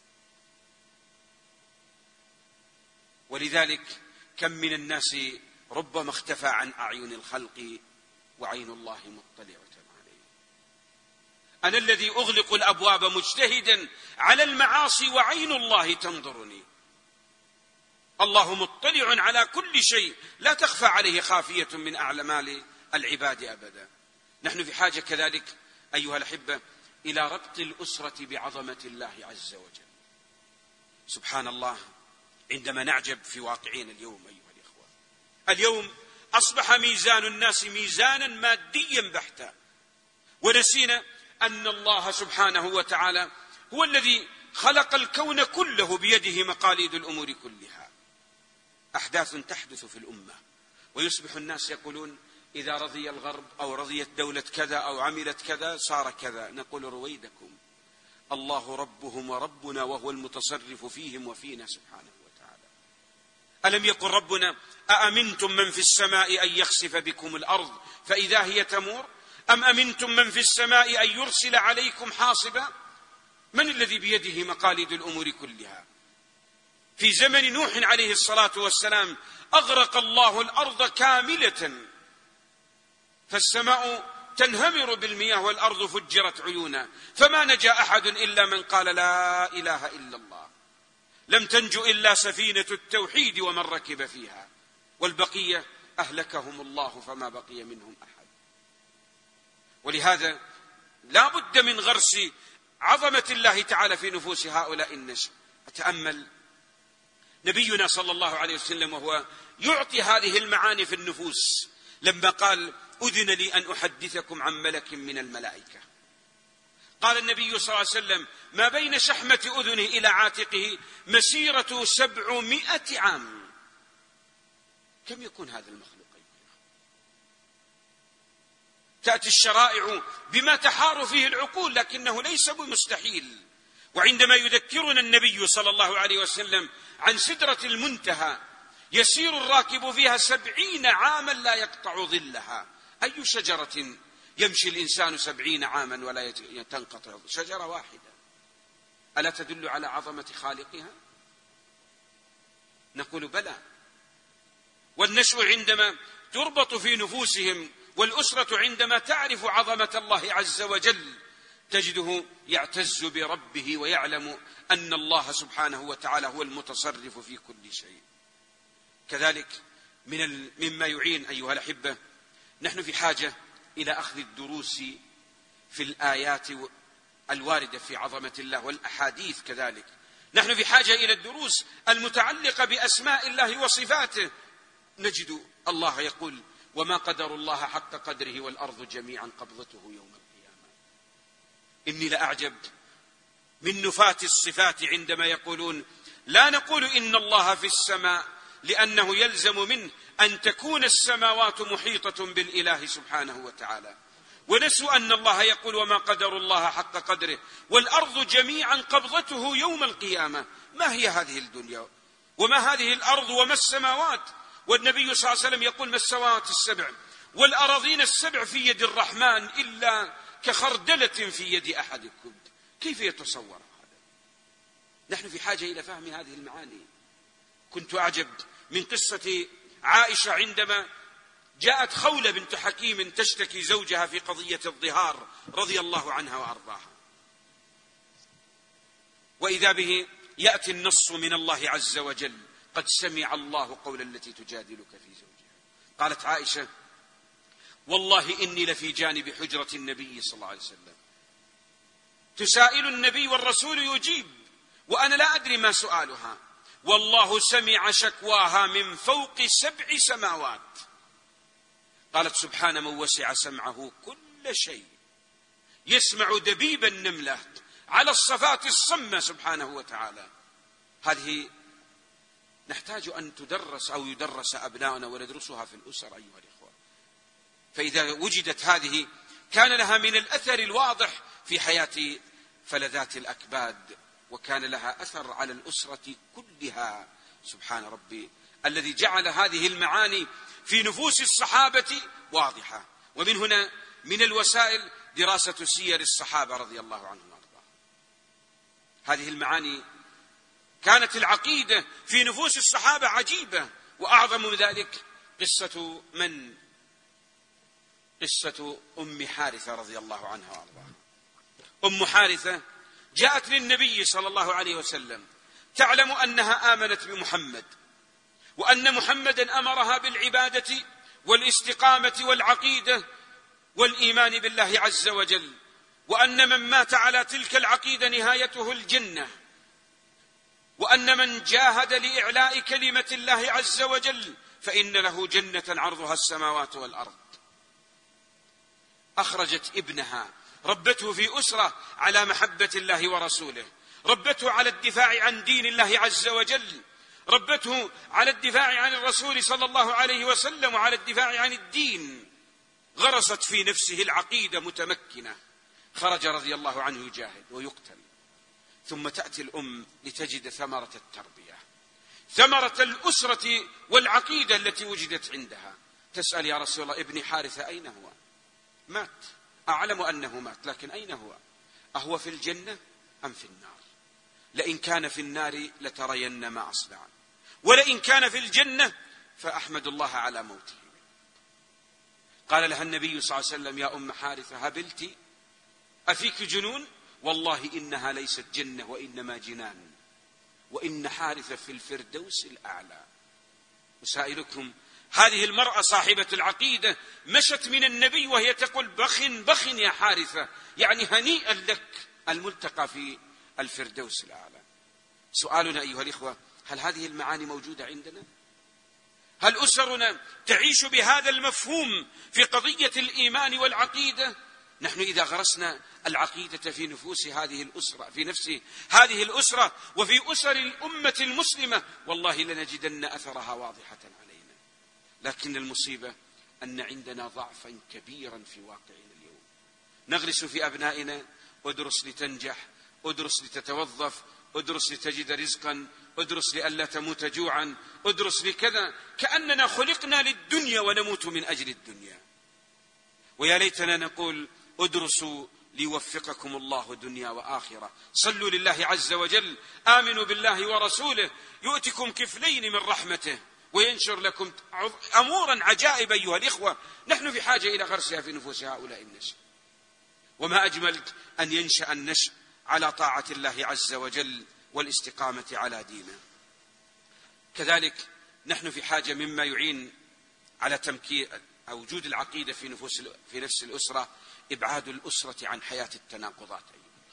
A: ولذلك كم من الناس ربما اختفى عن أعين الخلق وعين الله مطلعة عليه. أنا الذي أغلق الأبواب مجتهدا على المعاصي وعين الله تنظرني. الله مطلع على كل شيء، لا تخفى عليه خافية من أعمال العباد أبدا. نحن في حاجة كذلك أيها الأحبة إلى ربط الأسرة بعظمة الله عز وجل. سبحان الله، عندما نعجب في واقعين اليوم أيها الإخوة، اليوم أصبح ميزان الناس ميزانا ماديا بحتا، ونسينا أن الله سبحانه وتعالى هو الذي خلق الكون كله بيده مقاليد الأمور كلها. أحداث تحدث في الأمة ويصبح الناس يقولون: إذا رضي الغرب أو رضيت دولة كذا أو عملت كذا صار كذا. نقول: رويدكم، الله ربهم وربنا وهو المتصرف فيهم وفينا سبحانه وتعالى. ألم يقل ربنا: أأمنتم من في السماء أن يخسف بكم الأرض فإذا هي تمور، أم أمنتم من في السماء أن يرسل عليكم حاصبا؟ من الذي بيده مقاليد الأمور كلها؟ في زمن نوح عليه الصلاة والسلام أغرق الله الأرض كاملة، فالسماء تنهمر بالمياه والأرض فجرت عيونا، فما نجا أحد إلا من قال: لا إله إلا الله. لم تنجو إلا سفينة التوحيد ومن ركب فيها، والبقية أهلكهم الله فما بقي منهم أحد. ولهذا لا بد من غرس عظمة الله تعالى في نفوس هؤلاء الناس. أتأمل نبينا صلى الله عليه وسلم وهو يعطي هذه المعاني في النفوس لما قال: أذن لي أن أحدثكم عن ملك من الملائكة. قال النبي صلى الله عليه وسلم: ما بين شحمة أذنه إلى عاتقه مسيرة 700 عام. كم يكون هذا المخلوق؟ تأتي الشرائع بما تحار فيه العقول، لكنه ليس بمستحيل. وعندما يذكرنا النبي صلى الله عليه وسلم عن سدرة المنتهى يسير الراكب فيها 70 عاما لا يقطع ظلها، أي شجرة يمشي الإنسان 70 عاما ولا تنقطع؟ شجرة واحدة. ألا تدل على عظمة خالقها؟ نقول: بلى. والنشء عندما تربط في نفوسهم، والأسرة عندما تعرف عظمة الله عز وجل، تجده يعتز بربه ويعلم أن الله سبحانه وتعالى هو المتصرف في كل شيء. كذلك مما يعين أيها الأحبة، نحن في حاجة إلى أخذ الدروس في الآيات الواردة في عظمة الله والأحاديث. كذلك نحن في حاجة إلى الدروس المتعلقة بأسماء الله وصفاته. نجد الله يقول: وما قدر الله حق قدره والأرض جميعا قبضته يوم القيامة. إني لأعجب من نفاة الصفات عندما يقولون: لا نقول إن الله في السماء، لأنه يلزم منه أن تكون السماوات محيطة بالإله سبحانه وتعالى، ونسوا أن الله يقول: وما قدر الله حق قدره والأرض جميعا قبضته يوم القيامة. ما هي هذه الدنيا وما هذه الأرض وما السماوات؟ والنبي صلى الله عليه وسلم يقول: ما السماوات السبع والأراضين السبع في يد الرحمن إلا كخردلة في يد أحدكم. كيف يتصور هذا؟ نحن في حاجة إلى فهم هذه المعاني. كنت أعجب من قصة عائشة عندما جاءت خولة بنت حكيم تشتكي زوجها في قضية الظهار رضي الله عنها وأرضاها، وإذا به يأتي النص من الله عز وجل: قد سمع الله قول التي تجادلك في زوجها. قالت عائشة: والله إني لفي جانب حجرة النبي صلى الله عليه وسلم تسائل النبي والرسول يجيب وأنا لا أدري ما سؤالها، والله سمع شكواها من فوق 7 سماوات. قالت: سبحان من وسع سمعه كل شيء، يسمع دبيب النملة على الصفات الصمة سبحانه وتعالى. هذه نحتاج أن تدرس أو يدرس أبناؤنا وندرسها في الأسر أيها الإخوة، فإذا وجدت هذه كان لها من الأثر الواضح في حياة فلذات الأكباد، وكان لها أثر على الأسرة كلها. سبحان ربي الذي جعل هذه المعاني في نفوس الصحابة واضحة. ومن هنا من الوسائل دراسة سير الصحابة رضي الله عنهم وارضاهم. هذه المعاني كانت العقيدة في نفوس الصحابة عجيبة، وأعظم من ذلك قصة أم حارثة رضي الله عنها وارضاها. أم حارثة جاءت للنبي صلى الله عليه وسلم تعلم أنها آمنت بمحمد، وأن محمدا أمرها بالعبادة والاستقامة والعقيدة والإيمان بالله عز وجل، وأن من مات على تلك العقيدة نهايته الجنة، وأن من جاهد لإعلاء كلمة الله عز وجل فإن له جنة عرضها السماوات والأرض. أخرجت ابنها، ربته في أسرة على محبة الله ورسوله، ربته على الدفاع عن دين الله عز وجل، ربته على الدفاع عن الرسول صلى الله عليه وسلم وعلى الدفاع عن الدين. غرست في نفسه العقيدة متمكنة، خرج رضي الله عنه يجاهد ويقتل. ثم تأتي الأم لتجد ثمرة التربية، ثمرة الأسرة والعقيدة التي وجدت عندها. تسأل: يا رسول الله، ابني حارثة أين هو؟ مات، أعلم أنه مات، لكن أين هو؟ أهو في الجنة أم في النار؟ لئن كان في النار لترين ما أصنع، ولئن كان في الجنة فأحمد الله على موته. قال لها النبي صلى الله عليه وسلم: يا أم حارثة، هبلت؟ أفيك جنون؟ والله إنها ليست جنة وإنما جنان، وإن حارثة في الفردوس الأعلى. أسائلكم، هذه المرأة صاحبة العقيدة مشت من النبي وهي تقول: بخ بخ يا حارثة، يعني هنيئا لك الملتقى في الفردوس الأعلى. سؤالنا أيها الإخوة: هل هذه المعاني موجودة عندنا؟ هل أسرنا تعيش بهذا المفهوم في قضية الإيمان والعقيدة؟ نحن إذا غرسنا العقيدة في نفوس هذه الأسرة، في نفس هذه الأسرة وفي أسر الأمة المسلمة، والله لنجدن أثرها واضحة علينا. لكن المصيبة أن عندنا ضعفا كبيرا في واقعنا اليوم. نغرس في أبنائنا: ادرس لتنجح، ادرس لتتوظف، ادرس لتجد رزقا، ادرس لئلا تموت جوعا، ادرس لكذا، كأننا خلقنا للدنيا ونموت من أجل الدنيا. ويا ليتنا نقول: ادرسوا ليوفقكم الله دنيا وآخرة، صلوا لله عز وجل، آمنوا بالله ورسوله، يؤتكم كفلين من رحمته وينشر لكم أمورا عجائب. أيها الإخوة، نحن في حاجة إلى غرسها في نفوس هؤلاء النشء. وما أجمل أن ينشأ النشء على طاعة الله عز وجل والاستقامة على دينه. كذلك نحن في حاجة مما يعين على تمكين أو وجود العقيدة في نفس الأسرة: إبعاد الأسرة عن حياة التناقضات.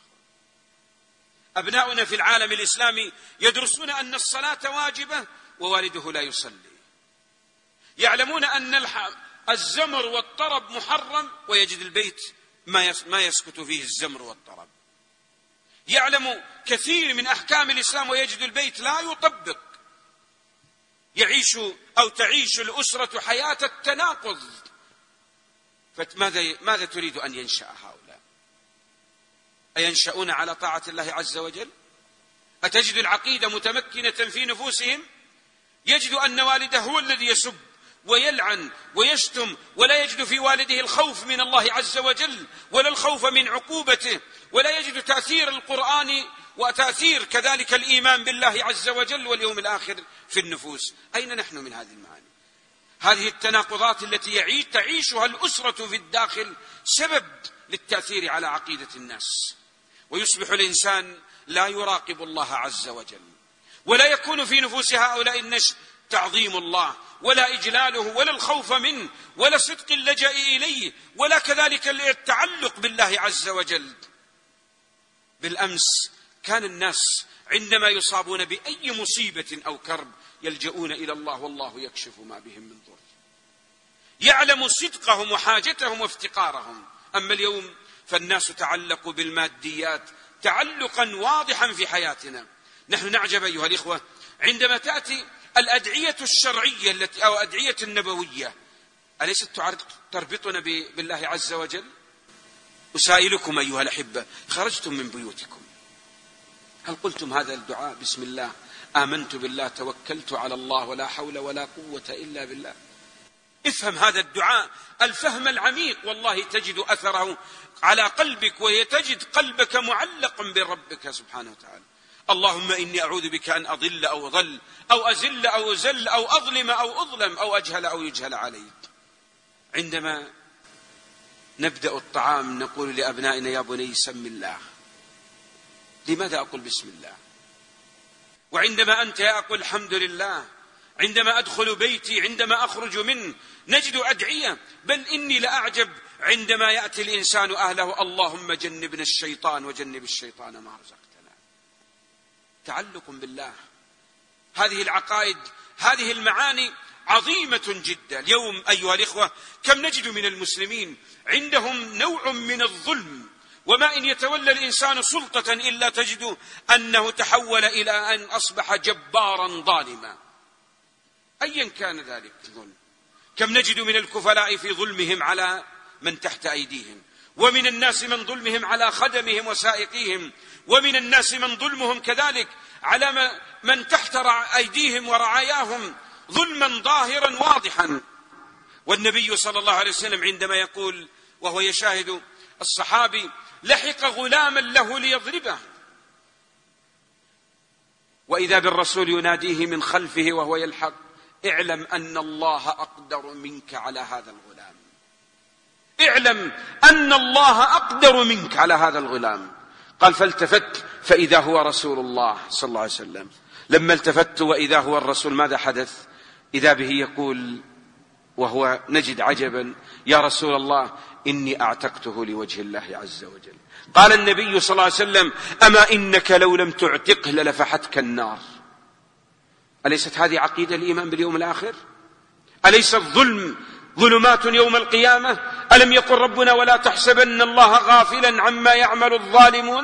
A: أبناؤنا في العالم الإسلامي يدرسون أن الصلاة واجبة ووالده لا يصلي، يعلمون أن الزمر والطرب محرم ويجد البيت ما يسكت فيه الزمر والطرب، يعلم كثير من أحكام الإسلام ويجد البيت لا يطبق. يعيش أو تعيش الأسرة حياة التناقض. فماذا تريد أن ينشأ هؤلاء؟ أينشأون على طاعة الله عز وجل؟ أتجد العقيدة متمكنة في نفوسهم؟ يجد أن والده هو الذي يسب ويلعن ويشتم، ولا يجد في والده الخوف من الله عز وجل ولا الخوف من عقوبته، ولا يجد تأثير القرآن وتأثير كذلك الإيمان بالله عز وجل واليوم الآخر في النفوس. أين نحن من هذه المعاني؟ هذه التناقضات التي تعيشها الأسرة في الداخل سبب للتأثير على عقيدة الناس، ويصبح الإنسان لا يراقب الله عز وجل، ولا يكون في نفوس هؤلاء النشء تعظيم الله ولا إجلاله ولا الخوف منه ولا صدق اللجأ إليه ولا كذلك التعلق بالله عز وجل. بالأمس كان الناس عندما يصابون بأي مصيبة أو كرب يلجؤون إلى الله والله يكشف ما بهم من ضر، يعلم صدقهم وحاجتهم وافتقارهم. أما اليوم فالناس تعلقوا بالماديات تعلقا واضحا في حياتنا. نحن نعجب أيها الإخوة عندما تأتي الأدعية الشرعية أو أدعية النبوية، أليست تربطنا بالله عز وجل؟ أسائلكم أيها الأحبة، خرجتم من بيوتكم هل قلتم هذا الدعاء بسم الله آمنت بالله توكلت على الله ولا حول ولا قوة إلا بالله؟ افهم هذا الدعاء الفهم العميق، والله تجد أثره على قلبك وتجد قلبك معلقا بربك سبحانه وتعالى. اللهم إني أعوذ بك أن أضل أو أضل أو أزل أو أزل أو أظلم أو أظلم أو أجهل أو يجهل علي. عندما نبدأ الطعام نقول لأبنائنا يا بني سم الله. لماذا أقول بسم الله؟ وعندما أنت أقول الحمد لله. عندما أدخل بيتي عندما أخرج منه نجد أدعية، بل إني لأعجب عندما يأتي الإنسان أهله اللهم جنبنا الشيطان وجنب الشيطان ما رزقتنا. تعلق بالله. هذه العقائد هذه المعاني عظيمة جدا. اليوم أيها الإخوة كم نجد من المسلمين عندهم نوع من الظلم، وما إن يتولى الإنسان سلطة إلا تجد أنه تحول إلى أن أصبح جبارا ظالما أيا كان ذلك الظلم. كم نجد من الكفلاء في ظلمهم على من تحت أيديهم، ومن الناس من ظلمهم على خدمهم وسائقيهم، ومن الناس من ظلمهم كذلك على من تحت أيديهم ورعاياهم ظلما ظاهرا واضحا. والنبي صلى الله عليه وسلم عندما يقول وهو يشاهد الصحابي لحق غلاما له ليضربه، وإذا بالرسول يناديه من خلفه وهو يلحق اعلم أن الله أقدر منك على هذا الغلام، اعلم أن الله أقدر منك على هذا الغلام. قال فالتفت فإذا هو رسول الله صلى الله عليه وسلم. لما التفت وإذا هو الرسول ماذا حدث؟ إذا به يقول وهو نجد عجبا يا رسول الله إني أعتقته لوجه الله عز وجل. قال النبي صلى الله عليه وسلم أما إنك لو لم تعتقه للفحتك النار. أليست هذه عقيدة الإيمان باليوم الآخر؟ أليس الظلم ظلمات يوم القيامة؟ ألم يقل ربنا ولا تحسبن الله غافلا عما يعمل الظالمون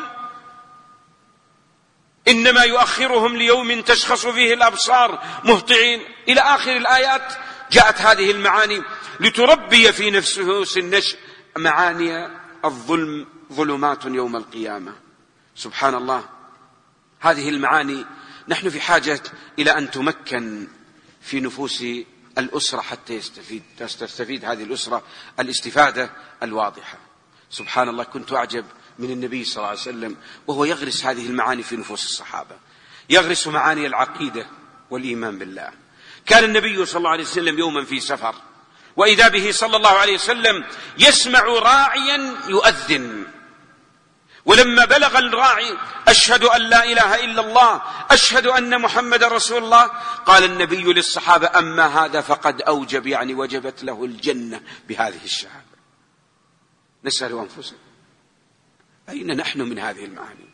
A: إنما يؤخرهم ليوم تشخص فيه الأبصار مهطعين إلى آخر الآيات. جاءت هذه المعاني لتربي في نفوس النشء معاني الظلم ظلمات يوم القيامة. سبحان الله، هذه المعاني نحن في حاجة إلى أن تمكن في نفوس الأسرة حتى تستفيد هذه الأسرة الاستفادة الواضحة. سبحان الله، كنت أعجب من النبي صلى الله عليه وسلم وهو يغرس هذه المعاني في نفوس الصحابة، يغرس معاني العقيدة والإيمان بالله. كان النبي صلى الله عليه وسلم يوما في سفر، وإذا به صلى الله عليه وسلم يسمع راعيا يؤذن، ولما بلغ الراعي أشهد أن لا إله إلا الله أشهد أن محمد رسول الله قال النبي للصحابة أما هذا فقد أوجب، يعني وجبت له الجنة بهذه الشهادة. نسأل أنفسنا أين نحن من هذه المعاني؟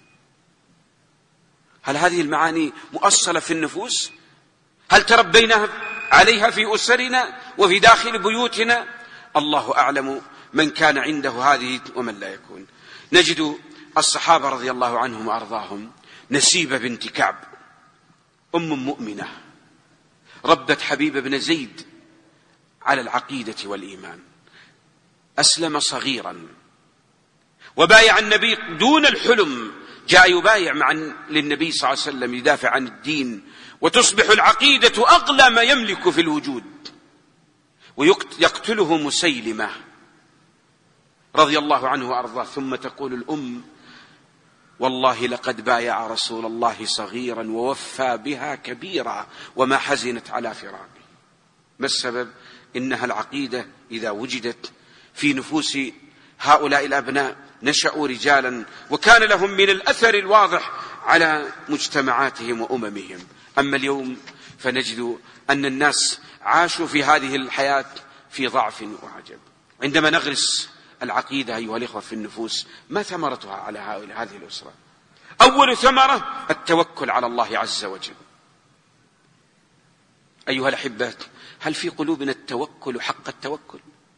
A: هل هذه المعاني مؤصلة في النفوس؟ هل تربينا عليها في أسرنا وفي داخل بيوتنا؟ الله أعلم من كان عنده هذه ومن لا يكون. نجد الصحابة رضي الله عنهم وأرضاهم نسيبة بنت كعب أم مؤمنة ربت حبيب بن زيد على العقيدة والإيمان، أسلم صغيرا وبايع النبي دون الحلم، جاء يبايع للنبي صلى الله عليه وسلم يدافع عن الدين، وتصبح العقيدة أغلى ما يملك في الوجود. ويقتله مسيلمة رضي الله عنه وأرضاه، ثم تقول الأم والله لقد بايع رسول الله صغيرا ووفى بها كبيرا وما حزنت على فراقه. ما السبب؟ إنها العقيدة إذا وجدت في نفوس هؤلاء الأبناء نشأوا رجالا وكان لهم من الأثر الواضح على مجتمعاتهم وأممهم. أما اليوم فنجد أن الناس عاشوا في هذه الحياة في ضعف وعجب. عندما نغرس العقيدة أيها الإخوة في النفوس، ما ثمرتها على هذه الأسرة؟ أول ثمرة التوكل على الله عز وجل. أيها الأحبة، هل في قلوبنا التوكل حق التوكل؟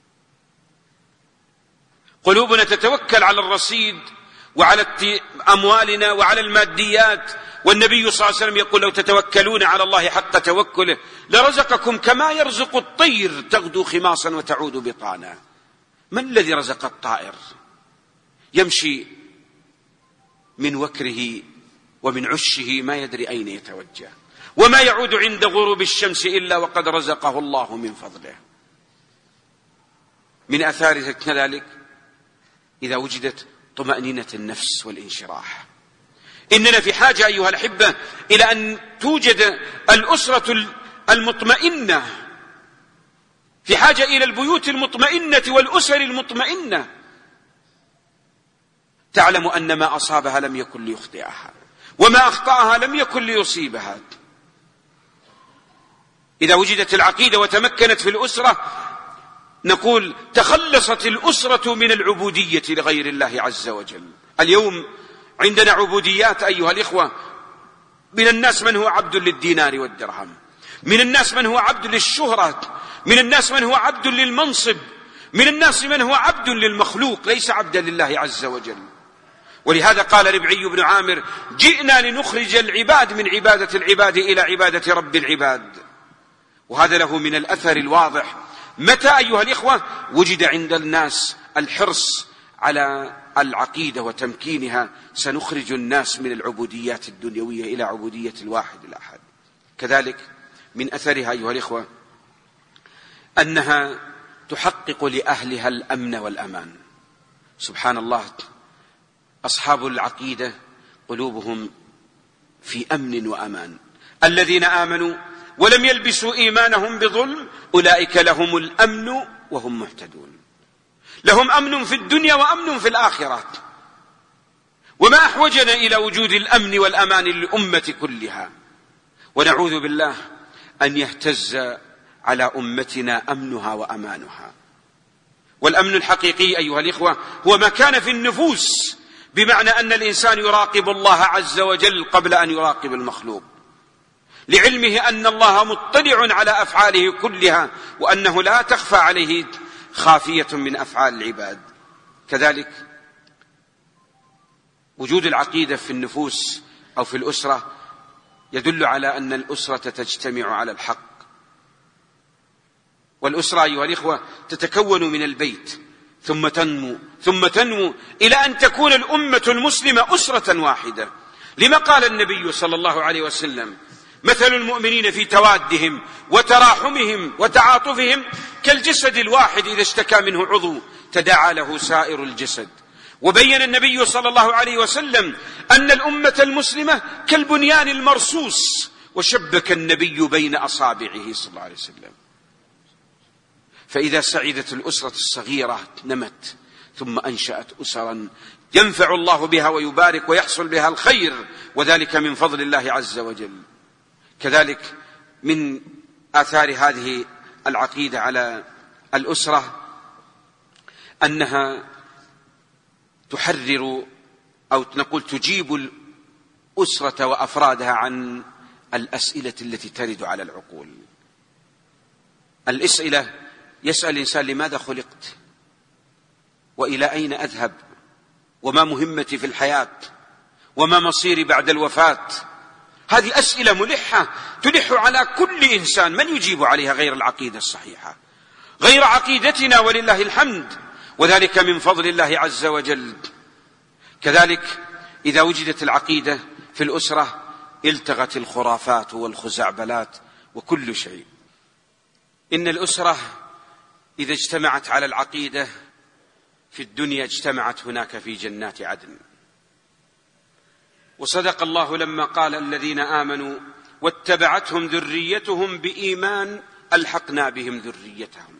A: قلوبنا تتوكل على الرصيد وعلى أموالنا وعلى الماديات، والنبي صلى الله عليه وسلم يقول: لو تتوكلون على الله حق توكله لرزقكم كما يرزق الطير تغدو خماصا وتعود بطانا. من الذي رزق الطائر؟ يمشي من وكره ومن عشه ما يدري أين يتوجه، وما يعود عند غروب الشمس إلا وقد رزقه الله من فضله. من آثارها كذلك إذا وجدت طمأنينة النفس والانشراح. إننا في حاجة أيها الأحبة إلى أن توجد الأسرة المطمئنة، في حاجة إلى البيوت المطمئنة والأسر المطمئنة، تعلم أن ما أصابها لم يكن ليخطئها وما أخطأها لم يكن ليصيبها. إذا وجدت العقيدة وتمكنت في الأسرة نقول تخلصت الأسرة من العبودية لغير الله عز وجل. اليوم عندنا عبوديات أيها الإخوة، من الناس من هو عبد للدينار والدرهم، من الناس من هو عبد للشهرة، من الناس من هو عبد للمنصب، من الناس من هو عبد للمخلوق ليس عبدا لله عز وجل. ولهذا قال ربعي بن عامر: جئنا لنخرج العباد من عبادة العباد إلى عبادة رب العباد. وهذا له من الأثر الواضح. متى أيها الإخوة وجد عند الناس الحرص على العقيدة وتمكينها سنخرج الناس من العبوديات الدنيوية إلى عبودية الواحد الأحد. كذلك من أثرها أيها الإخوة أنها تحقق لأهلها الأمن والأمان. سبحان الله، أصحاب العقيدة قلوبهم في أمن وأمان. الذين آمنوا ولم يلبسوا إيمانهم بظلم أولئك لهم الأمن وهم مهتدون. لهم أمن في الدنيا وأمن في الآخرة. وما أحوجنا إلى وجود الأمن والأمان للأمة كلها، ونعوذ بالله أن يهتز على أمتنا أمنها وأمانها. والأمن الحقيقي أيها الإخوة هو ما كان في النفوس، بمعنى أن الإنسان يراقب الله عز وجل قبل أن يراقب المخلوق، لعلمه أن الله مطلع على أفعاله كلها، وأنه لا تخفى عليه خافية من أفعال العباد. كذلك وجود العقيدة في النفوس أو في الأسرة يدل على أن الأسرة تجتمع على الحق. والأسرة أيها الإخوة تتكون من البيت ثم تنمو إلى أن تكون الأمة المسلمة أسرة واحدة. لما قال النبي صلى الله عليه وسلم: مثل المؤمنين في توادهم وتراحمهم وتعاطفهم كالجسد الواحد إذا اشتكى منه عضو تداعى له سائر الجسد. وبين النبي صلى الله عليه وسلم أن الأمة المسلمة كالبنيان المرصوص، وشبك النبي بين أصابعه صلى الله عليه وسلم. فإذا سعدت الأسرة الصغيرة نمت ثم أنشأت أسرا ينفع الله بها ويبارك ويحصل بها الخير، وذلك من فضل الله عز وجل. كذلك من آثار هذه العقيدة على الأسرة أنها تحرر أو نقول تجيب الأسرة وأفرادها عن الأسئلة التي ترد على العقول. الأسئلة يسأل الإنسان: لماذا خلقت؟ وإلى أين أذهب؟ وما مهمتي في الحياة؟ وما مصيري بعد الوفاة؟ هذه أسئلة ملحة تلح على كل إنسان. من يجيب عليها غير العقيدة الصحيحة، غير عقيدتنا ولله الحمد، وذلك من فضل الله عز وجل. كذلك إذا وجدت العقيدة في الأسرة التغت الخرافات والخزعبلات وكل شيء. إن الأسرة إذا اجتمعت على العقيدة في الدنيا اجتمعت هناك في جنات عدن. وصدق الله لما قال: الذين آمنوا واتبعتهم ذريتهم بإيمان ألحقنا بهم ذريتهم.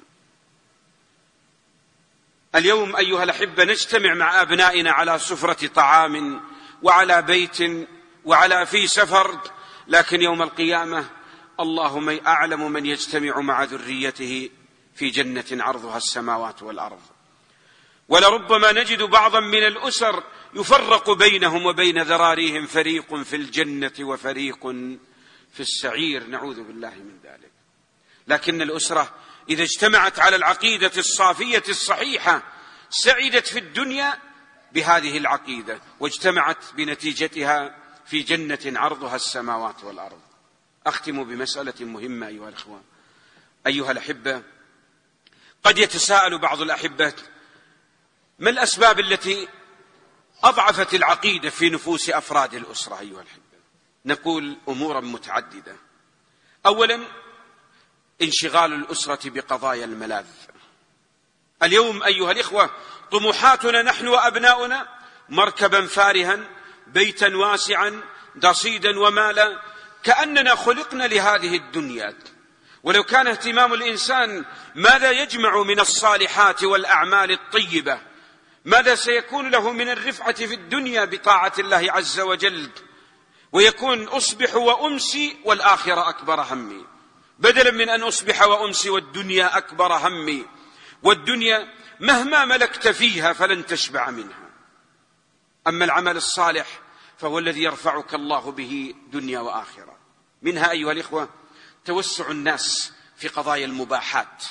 A: اليوم أيها الأحبة نجتمع مع أبنائنا على سفرة طعام وعلى بيت وعلى في سفر، لكن يوم القيامة اللهم أعلم من يجتمع مع ذريته في جنة عرضها السماوات والأرض. ولربما نجد بعضا من الأسر يفرق بينهم وبين ذراريهم، فريق في الجنة وفريق في السعير، نعوذ بالله من ذلك. لكن الأسرة إذا اجتمعت على العقيدة الصافية الصحيحة سعدت في الدنيا بهذه العقيدة، واجتمعت بنتيجتها في جنة عرضها السماوات والأرض. أختم بمسألة مهمة أيها الأخوة. أيها الأحبة، قد يتساءل بعض الأحبة ما الأسباب التي أضعفت العقيدة في نفوس أفراد الأسرة؟ أيها الأحبة، نقول أمورا متعددة. أولا، انشغال الأسرة بقضايا الملاذ. اليوم أيها الإخوة طموحاتنا نحن وأبناؤنا مركبا فارها، بيتا واسعا، ضصيدا ومالا، كأننا خلقنا لهذه الدنيا. ولو كان اهتمام الإنسان ماذا يجمع من الصالحات والأعمال الطيبة، ماذا سيكون له من الرفعة في الدنيا بطاعة الله عز وجل، ويكون أصبح وأمسي والآخرة أكبر همي، بدلا من أن أصبح وأمسي والدنيا أكبر همي، والدنيا مهما ملكت فيها فلن تشبع منها. أما العمل الصالح فهو الذي يرفعك الله به دنيا وآخرة. منها أيها الإخوة توسع الناس في قضايا المباحات.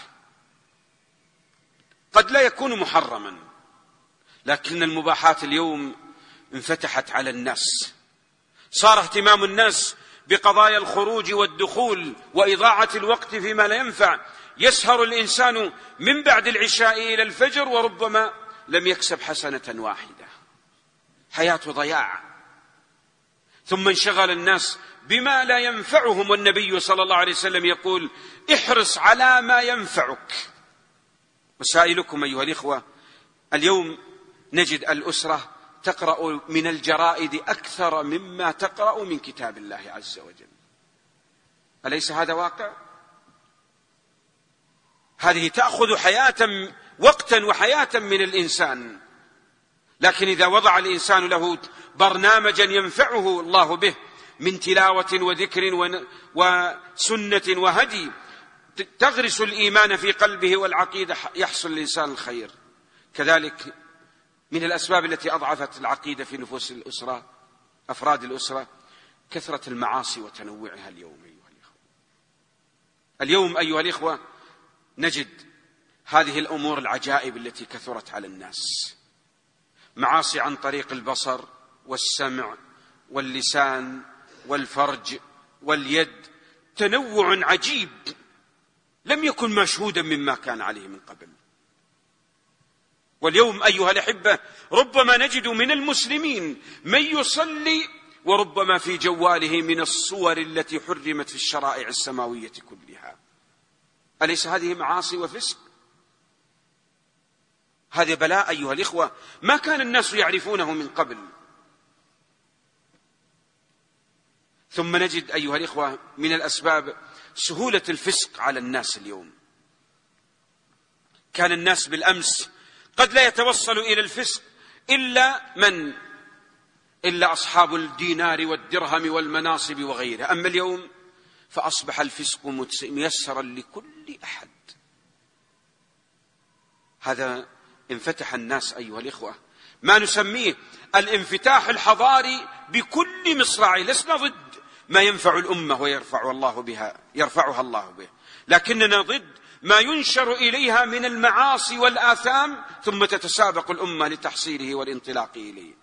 A: قد لا يكون محرما، لكن المباحات اليوم انفتحت على الناس. صار اهتمام الناس بقضايا الخروج والدخول وإضاعة الوقت فيما لا ينفع. يسهر الإنسان من بعد العشاء إلى الفجر وربما لم يكسب حسنة واحدة، حياة ضياع. ثم انشغل الناس بما لا ينفعهم، والنبي صلى الله عليه وسلم يقول: احرص على ما ينفعك. وسائلكم أيها الإخوة، اليوم نجد الأسرة تقرأ من الجرائد أكثر مما تقرأ من كتاب الله عز وجل. أليس هذا واقع؟ هذه تأخذ حياة وقتا وحياة من الإنسان. لكن إذا وضع الإنسان له برنامجا ينفعه الله به من تلاوة وذكر وسنة وهدي تغرس الإيمان في قلبه والعقيدة، يحصل الإنسان الخير. كذلك من الأسباب التي أضعفت العقيدة في نفوس الأسرة أفراد الأسرة كثرة المعاصي وتنوعها اليوم أيها الإخوة نجد هذه الأمور العجائب التي كثرت على الناس. معاصي عن طريق البصر والسمع واللسان والفرج واليد، تنوع عجيب لم يكن مشهودا مما كان عليه من قبل. واليوم أيها الأحبة ربما نجد من المسلمين من يصلي وربما في جواله من الصور التي حرمت في الشرائع السماوية كلها. أليس هذه معاصي وفسق؟ هذا بلاء أيها الإخوة ما كان الناس يعرفونه من قبل. ثم نجد أيها الإخوة من الأسباب سهولة الفسق على الناس اليوم. كان الناس بالأمس قد لا يتوصل إلى الفسق إلا أصحاب الدينار والدرهم والمناصب وغيرها. أما اليوم فأصبح الفسق ميسرا لكل أحد. هذا انفتح الناس أيها الإخوة ما نسميه الانفتاح الحضاري بكل مصراعه. لسنا ضد ما ينفع الأمة يرفعها الله به، لكننا ضد ما ينشر إليها من المعاصي والآثام ثم تتسابق الأمة لتحصيله والانطلاق إليه.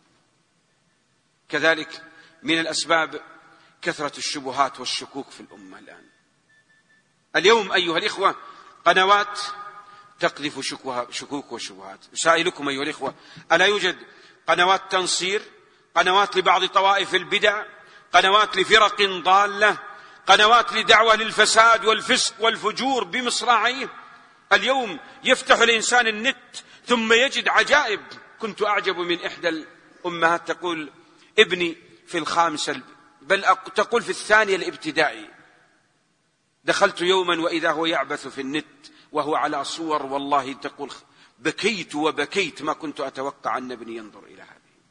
A: كذلك من الأسباب كثرة الشبهات والشكوك في الأمة الآن. اليوم أيها الإخوة قنوات تقذف شكوك وشبهات. أسائلكم أيها الإخوة، ألا يوجد قنوات تنصير، قنوات لبعض طوائف البدع، قنوات لفرق ضالة، قنوات لدعوة للفساد والفسق والفجور بمصراعيه؟ اليوم يفتح الإنسان النت ثم يجد عجائب. كنت أعجب من إحدى الأمهات تقول ابني في الخامسة، بل تقول في الثانية الابتدائي، دخلت يوما وإذا هو يعبث في النت وهو على صور، والله تقول بكيت وبكيت، ما كنت أتوقع أن ابني ينظر إلى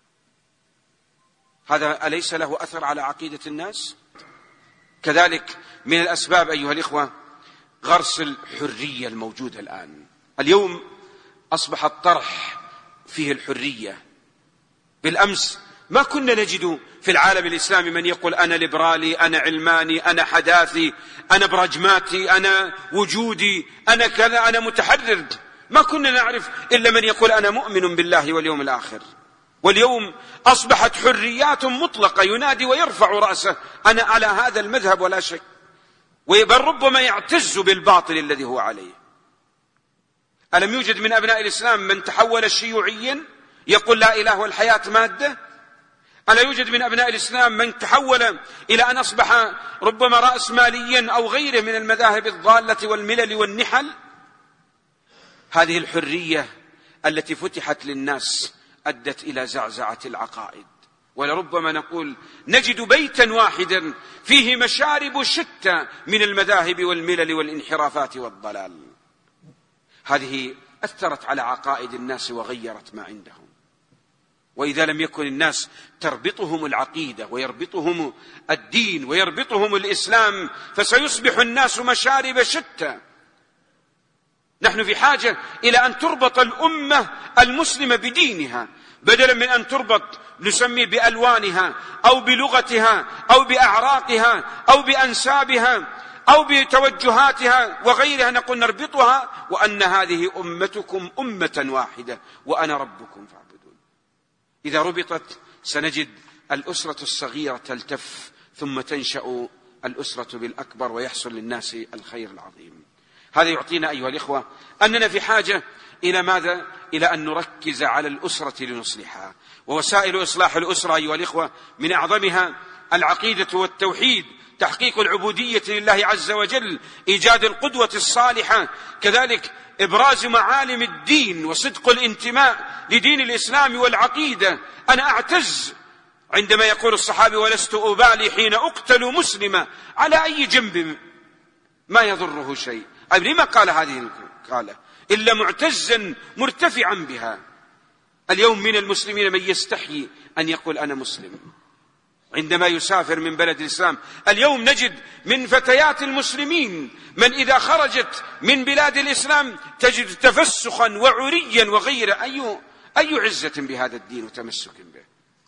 A: هذا أليس له أثر على عقيدة الناس؟ كذلك من الأسباب أيها الإخوة غرس الحرية الموجودة الآن. اليوم أصبح الطرح فيه الحرية. بالأمس ما كنا نجد في العالم الإسلامي من يقول أنا ليبرالي، أنا علماني، أنا حداثي، أنا براجماتي، أنا وجودي، أنا كذا، أنا متحرر. ما كنا نعرف إلا من يقول أنا مؤمن بالله واليوم الآخر. واليوم أصبحت حريات مطلقة، ينادي ويرفع رأسه أنا على هذا المذهب ولا شك، بل ربما يعتز بالباطل الذي هو عليه. ألم يوجد من أبناء الإسلام من تحول شيوعيا يقول لا إله والحياة مادة؟ ألا يوجد من أبناء الإسلام من تحول إلى أن أصبح ربما رأس ماليا أو غيره من المذاهب الضالة والملل والنحل؟ هذه الحرية التي فتحت للناس أدت إلى زعزعة العقائد، ولربما نقول نجد بيتا واحدا فيه مشارب شتى من المذاهب والملل والانحرافات والضلال. هذه أثرت على عقائد الناس وغيرت ما عندهم. وإذا لم يكن الناس تربطهم العقيدة ويربطهم الدين ويربطهم الإسلام فسيصبح الناس مشارب شتى. نحن في حاجة إلى أن تربط الأمة المسلمة بدينها، بدلا من أن تربط نسمي بألوانها أو بلغتها أو بأعراقها أو بأنسابها أو بتوجهاتها وغيرها. نقول نربطها وأن هذه أمتكم أمة واحدة وأنا ربكم فاعبدون. إذا ربطت سنجد الأسرة الصغيرة تلتف ثم تنشأ الأسرة بالأكبر ويحصل للناس الخير العظيم. هذا يعطينا أيها الإخوة أننا في حاجة إلى ماذا؟ إلى أن نركز على الأسرة لنصلحها. ووسائل إصلاح الأسرة أيها الإخوة من أعظمها العقيدة والتوحيد، تحقيق العبودية لله عز وجل، إيجاد القدوة الصالحة، كذلك إبراز معالم الدين وصدق الانتماء لدين الإسلام والعقيدة. أنا أعتز عندما يقول الصحابي ولست أبالي حين أقتل مسلما على أي جنب ما يضره شيء. لما قال هذه القالة إلا معتزا مرتفعا بها؟ اليوم من المسلمين من يستحيي أن يقول أنا مسلم عندما يسافر من بلد الإسلام. اليوم نجد من فتيات المسلمين من إذا خرجت من بلاد الإسلام تجد تفسخا وعريا وغيره. أي عزة بهذا الدين وتمسك به؟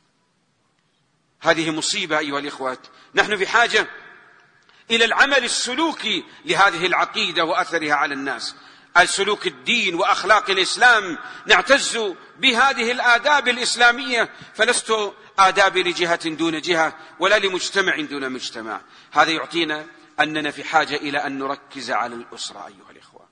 A: هذه مصيبة أيها الإخوة. نحن في حاجة إلى العمل السلوكي لهذه العقيدة وأثرها على الناس، السلوك الدين وأخلاق الإسلام. نعتز بهذه الآداب الإسلامية، فلست آداب لجهة دون جهة ولا لمجتمع دون مجتمع. هذا يعطينا أننا في حاجة إلى أن نركز على الأسرة أيها الإخوة.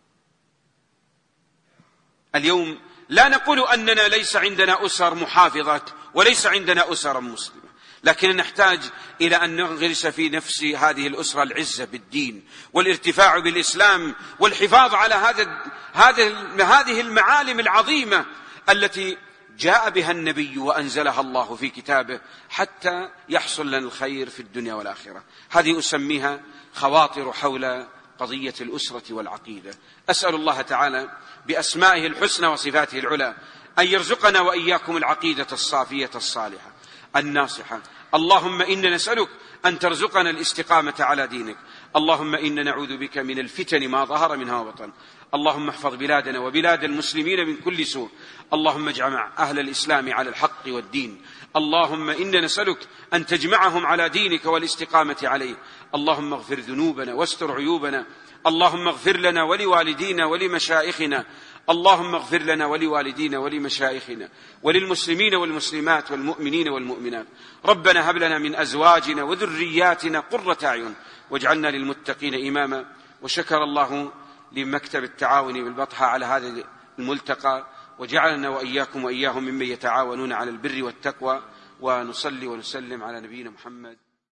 A: اليوم لا نقول أننا ليس عندنا أسر محافظة وليس عندنا أسر مسلمة، لكن نحتاج إلى أن نغرس في نفس هذه الأسرة العزة بالدين والارتفاع بالإسلام والحفاظ على هذه المعالم العظيمة التي جاء بها النبي وأنزلها الله في كتابه حتى يحصل لنا الخير في الدنيا والآخرة. هذه أسميها خواطر حول قضية الأسرة والعقيدة. أسأل الله تعالى بأسمائه الحسنى وصفاته العلى أن يرزقنا وإياكم العقيدة الصافية الصالحة الناصحة. اللهم إنا نسألك أن ترزقنا الاستقامة على دينك. اللهم إنا نعوذ بك من الفتن ما ظهر منها وبطن. اللهم احفظ بلادنا وبلاد المسلمين من كل سوء. اللهم اجمع أهل الإسلام على الحق والدين. اللهم إنا نسألك أن تجمعهم على دينك والاستقامة عليه. اللهم اغفر ذنوبنا واستر عيوبنا. اللهم اغفر لنا ولوالدينا ولمشائخنا. اللهم اغفر لنا ولوالدينا ولمشائخنا وللمسلمين والمسلمات والمؤمنين والمؤمنات. ربنا هب لنا من أزواجنا وذرياتنا قرة أعين واجعلنا للمتقين إماما. وشكر الله لمكتب التعاون بالبطحة على هذا الملتقى، وجعلنا وإياكم وإياهم ممن يتعاونون على البر والتقوى. ونصلي ونسلم على نبينا محمد.